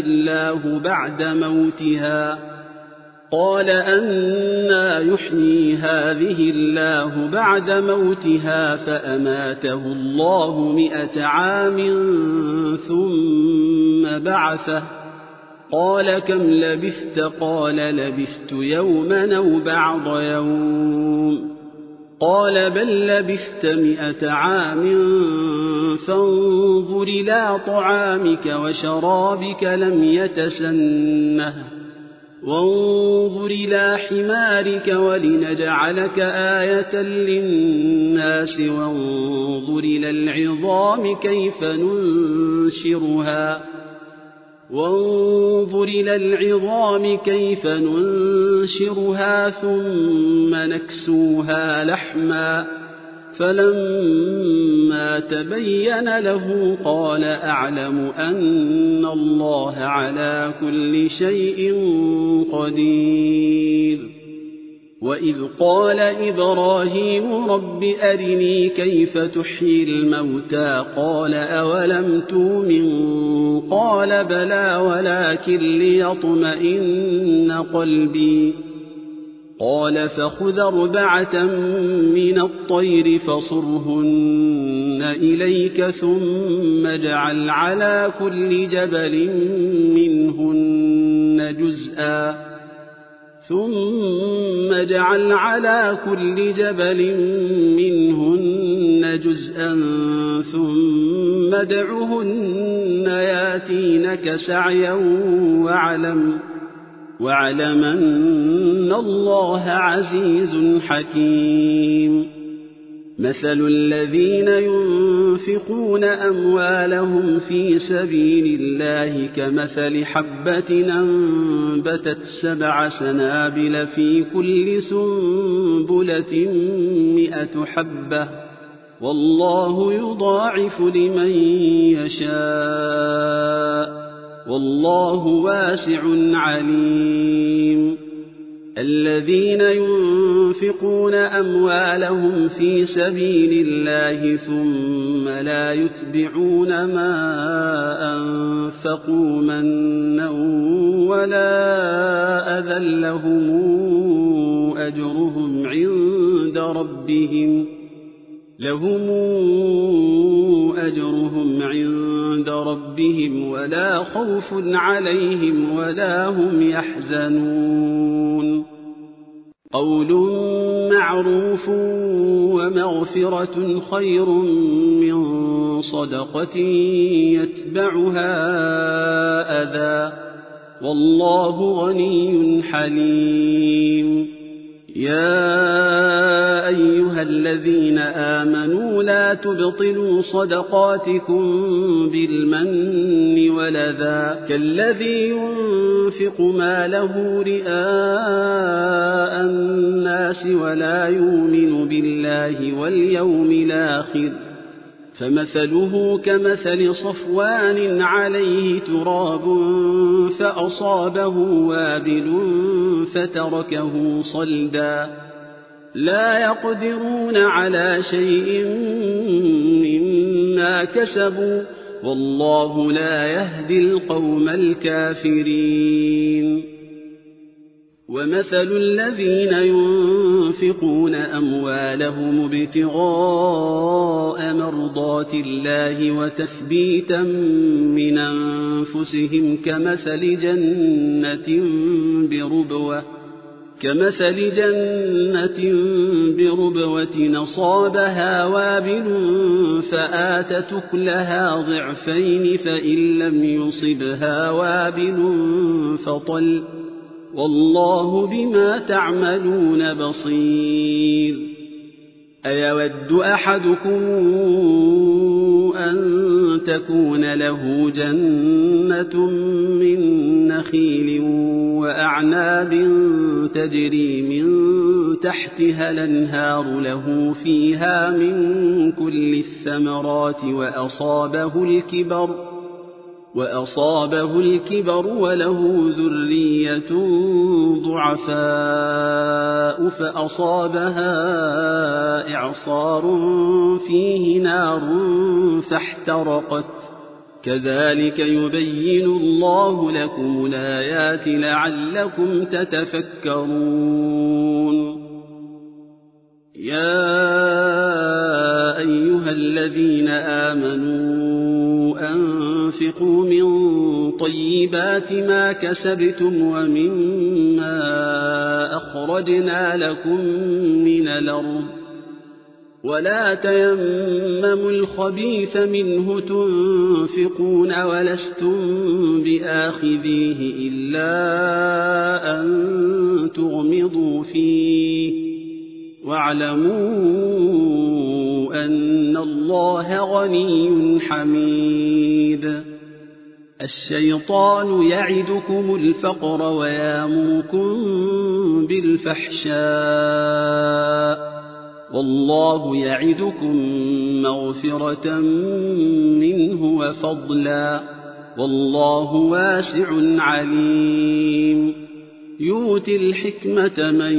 الله بعد موتها فأماته الله 100 عام ثم بعثه قال كم لبثت قال لبثت يوما أو بعض يوم قال بل لبثت 100 عام فانظر إلى طعامك وشرابك لم يتسنه وانظر إلى حمارك ولنجعلك آية للناس وانظر إلى العظام كيف ننشرها ثم نكسوها لحما فلما تبين له قال أعلم أن الله على كل شيء قدير وإذ قال إبراهيم رب أرني كيف تحيي الموتى قال أولم تؤمن قال بلى ولكن ليطمئن قلبي قال فخذ 4 من الطير فصرهن إليك ثم اجعل على كل جبل منهن جزءا ثم ادعهن ياتينك سعيا واعلم أن الله عزيز حكيم مثل الذين ينفقون أموالهم في سبيل الله كمثل حبة أنبتت 7 سنابل في كل سنبلة 100 حبة والله يضاعف لمن يشاء والله واسع عليم الذين ينفقون أموالهم في سبيل الله ثم لا يتبعون ما أنفقوا منا ولا أذى لهم أجرهم عند ربهم ولا خوف عليهم ولا هم يحزنون قول معروف ومغفرة خير من صدقة يتبعها أذى والله غني حليم يا أيها الذين آمنوا لا تبطلوا صدقاتكم بالمن والأذى كالذي ينفق ماله رئاء الناس ولا يؤمن بالله واليوم الآخر فمثله كمثل صفوان عليه تراب فأصابه وابل فتركه صلدا لا يقدرون على شيء مما كسبوا والله لا يهدي القوم الكافرين ومثل الذين ينفقون أموالهم ابتغاء مرضات الله وتثبيتا من كمثل جنة بربوة أصابها وابل فآتت أكلها ضعفين فإن لم يصبها وابل فطل والله بما تعملون بصير أيود أحدكم أن تكون له جنة من نخيل وأعناب تجري من تحتها الأنهار له فيها من كل الثمرات وأصابه الكبر وله ذرية ضعفاء فأصابها إعصار فيه نار فاحترقت كذلك يبين الله لكم الآيات لعلكم تتفكرون يا أيها الذين آمنوا أنفقوا من طيبات ما كسبتم ومما أخرجنا لكم من الأرض ولا تيمموا الخبيث منه تنفقون ولستم بآخذيه إلا أن تغمضوا فيه واعلموا أن الله غني حميد الشيطان يعدكم الفقر ويامركم بالفحشاء والله يعدكم مغفرة منه وفضلا والله واسع عليم يؤتي الحكمة من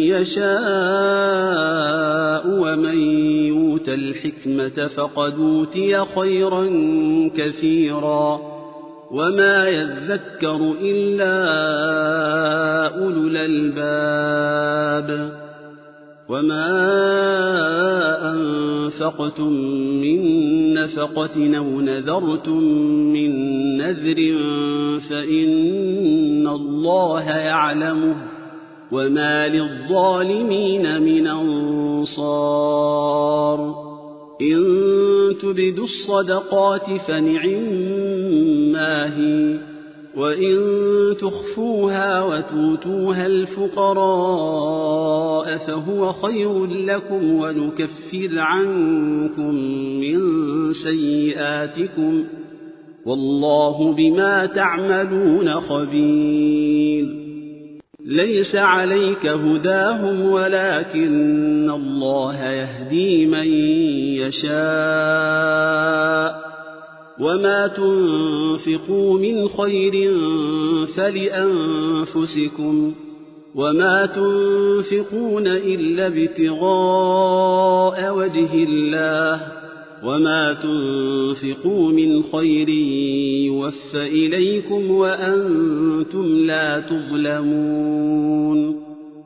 يشاء ومن يؤت الحكمة فقد أوتي خيرا كثيرا وما يذكر إلا أولو الألباب وما أنفقتم من نفقة أو نذرتم من نذر فإن الله يعلمه وما للظالمين من أنصار إن تبدوا الصدقات فنعما هي وإن تخفوها وتؤتوها الفقراء فهو خير لكم ونكفر عنكم من سيئاتكم والله بما تعملون خبير ليس عليك هداهم ولكن الله يهدي من يشاء وما تنفقوا من خير فلأنفسكم وما تنفقون إلا ابتغاء وجه الله وما تنفقوا من خير يوفى إليكم وأنتم لا تظلمون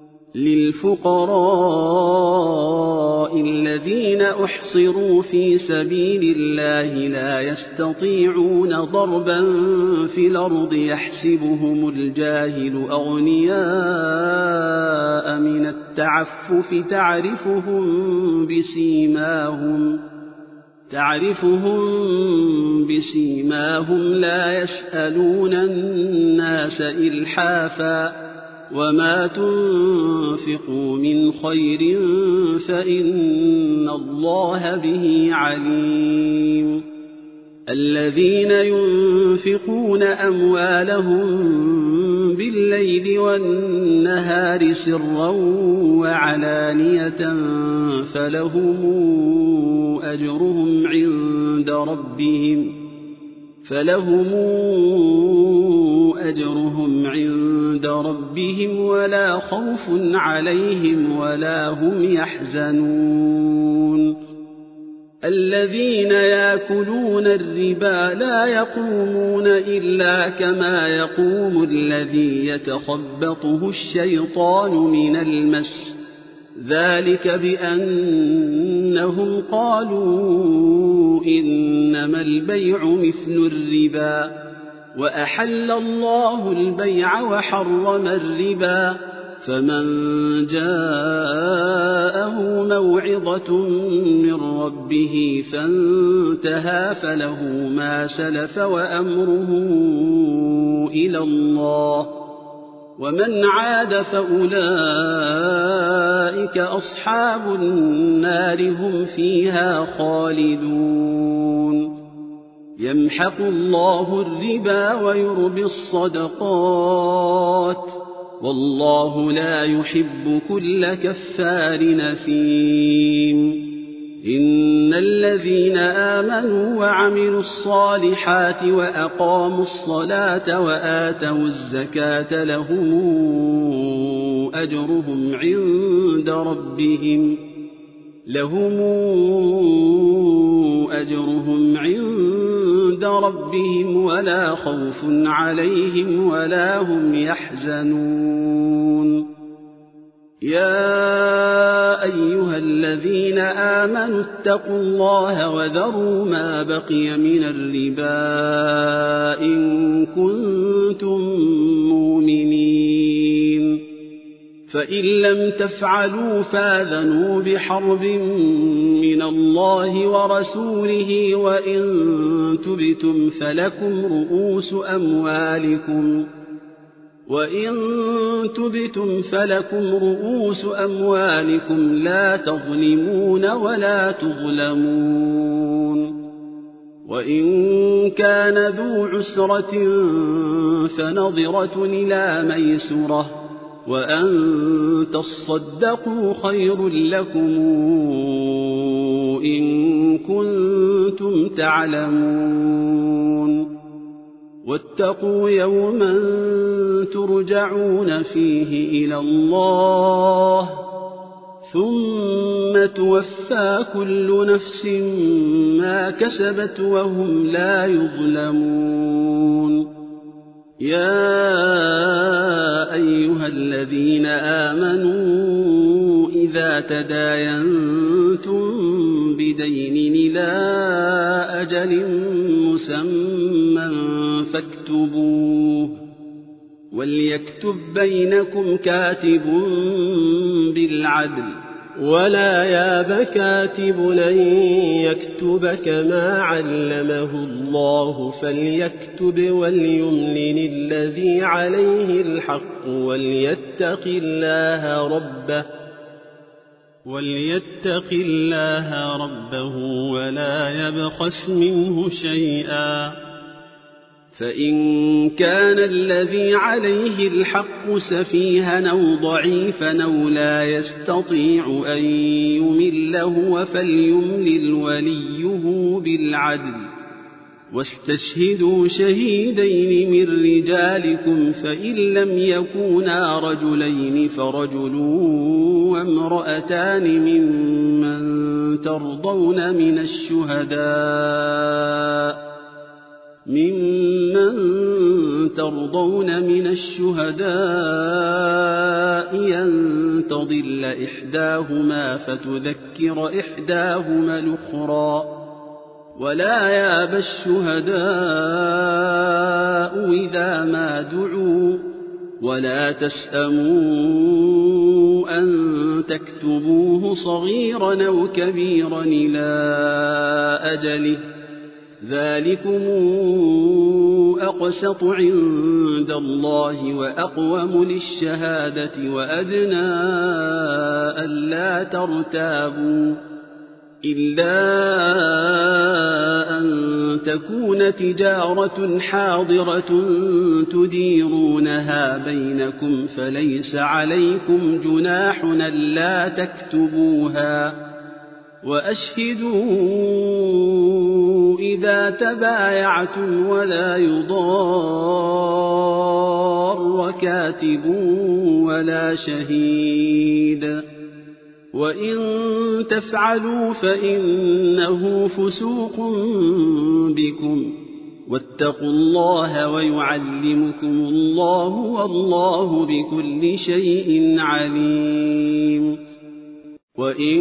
للفقراء الذين أحصروا في سبيل الله لا يستطيعون ضربا في الأرض يحسبهم الجاهل أغنياء من التعفف تعرفهم بسيماهم لا يسألون الناس إلحافا وما تنفقوا من خير فإن الله به عليم الذين ينفقون أموالهم بالليل والنهار سرا وعلانية فلهم أجرهم عند ربهم ولا خوف عليهم ولا هم يحزنون الذين يأكلون الربا لا يقومون إلا كما يقوم الذي يتخبطه الشيطان من المس ذلك بأنهم قالوا إنما البيع مثل الربا وأحل الله البيع وحرم الربا فمن جاءه موعظة من ربه فانتهى فله ما سلف وأمره إلى الله، ومن عاد فأولئك أصحاب النار هم فيها خالدون. يمحق الله الربا ويربي الصدقات، والله لا يحب كل كفار نثيم. إن الذين آمنوا وعملوا الصالحات وأقاموا الصلاة وآتوا الزكاة لهم أجرهم عند ربهم ولا خوف عليهم ولا هم يحزنون. يا أيها الذين آمنوا اتقوا الله وذروا ما بقي من الربا إن كنتم مؤمنين، فإن لم تفعلوا فآذنوا بحرب من الله ورسوله، وإن تبتم فلكم رؤوس أموالكم لا تظلمون ولا تظلمون. وإن كان ذو عسرة فنظرة إلى ميسرة، وأن تصدقوا خير لكم إن كنتم تعلمون. واتقوا يوما ترجعون فيه إلى الله، ثم توفى كل نفس ما كسبت وهم لا يظلمون. يا أيها الذين آمنوا إذا تداينتم بدين إلى أجل مسمى فاكتبوه، وليكتب بينكم كاتب بالعدل، ولا ياب كاتب أن يكتب كما علمه الله، فليكتب وليملل الذي عليه الحق وليتق الله ربه ولا يبخس منه شيئا. فإن كان الذي عليه الحق سفيها أو ضعيفا أو لا يستطيع أن يمل هو فليملل وليه بالعدل، واستشهدوا شهيدين من رجالكم، فإن لم يكونا رجلين فرجل وامرأتان ممن ترضون من الشهداء أن تضل إحداهما فتذكر إحداهما الأخرى، ولا يأبى الشهداء إذا ما دعوا، ولا تسأموا أن تكتبوه صغيرا أو كبيرا إلى أجله، ذلكم أقسط عند الله وأقوم للشهادة وأدنى ألا ترتابوا، إلا أن تكون تجارة حاضرة تديرونها بينكم فليس عليكم جناح ألا تكتبوها، وأشهدوا إذا تبايعتم ولا يضار كاتب ولا شهيد، وإن تفعلوا فإنه فسوق بكم، واتقوا الله ويعلمكم الله والله بكل شيء عليم. وإن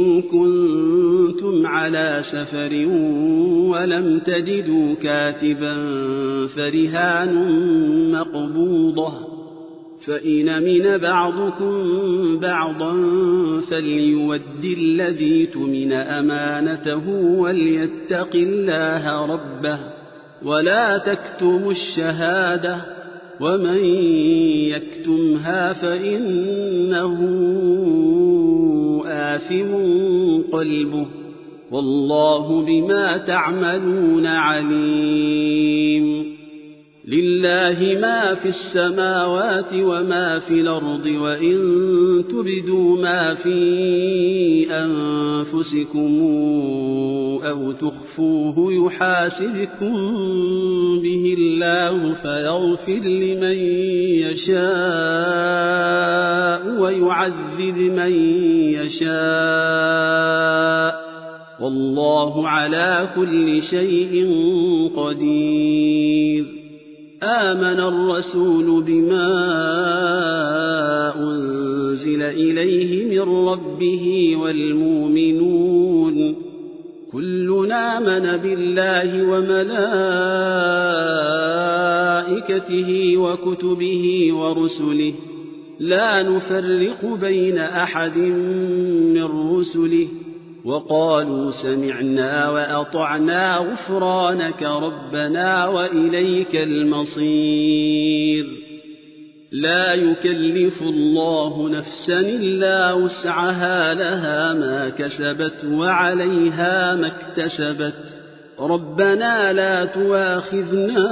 كنتم على سفر ولم تجدوا كاتبا فرهان مقبوضة، فإن من بعضكم بعضا فليود الذي اؤتمن أمانته وليتق الله ربه ولا تكتموا الشهادة ومن يكتمها فإنه آثم قلبه والله بما تعملون عليم. لله ما في السماوات وما في الأرض وإن تبدوا ما في أنفسكم أو تخفوه يحاسبكم به الله فيغفر لمن يشاء ويعذب من يشاء والله على كل شيء قدير. آمن الرسول بما أنزل إليه من ربه والمؤمنون كلنا آمن بالله وملائكته وكتبه ورسله لا نفرق بين أحد من رسله وقالوا سمعنا وأطعنا غفرانك ربنا وإليك المصير. لا يكلف الله نفسا إلا وسعها لها ما كسبت وعليها ما اكتسبت ربنا لا تؤاخذنا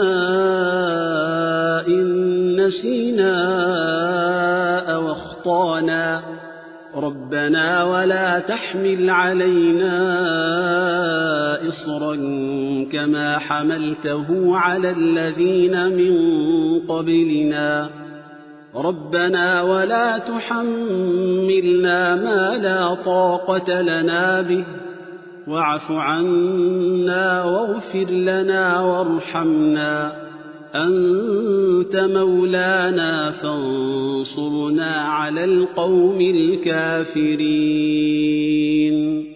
إن نسينا أو أخطأنا ربنا ولا تحمل علينا إصرا كما حملته على الذين من قبلنا ربنا ولا تحملنا ما لا طاقة لنا به واعف عنا واغفر لنا وارحمنا أنت مولانا فانصرنا على القوم الكافرين.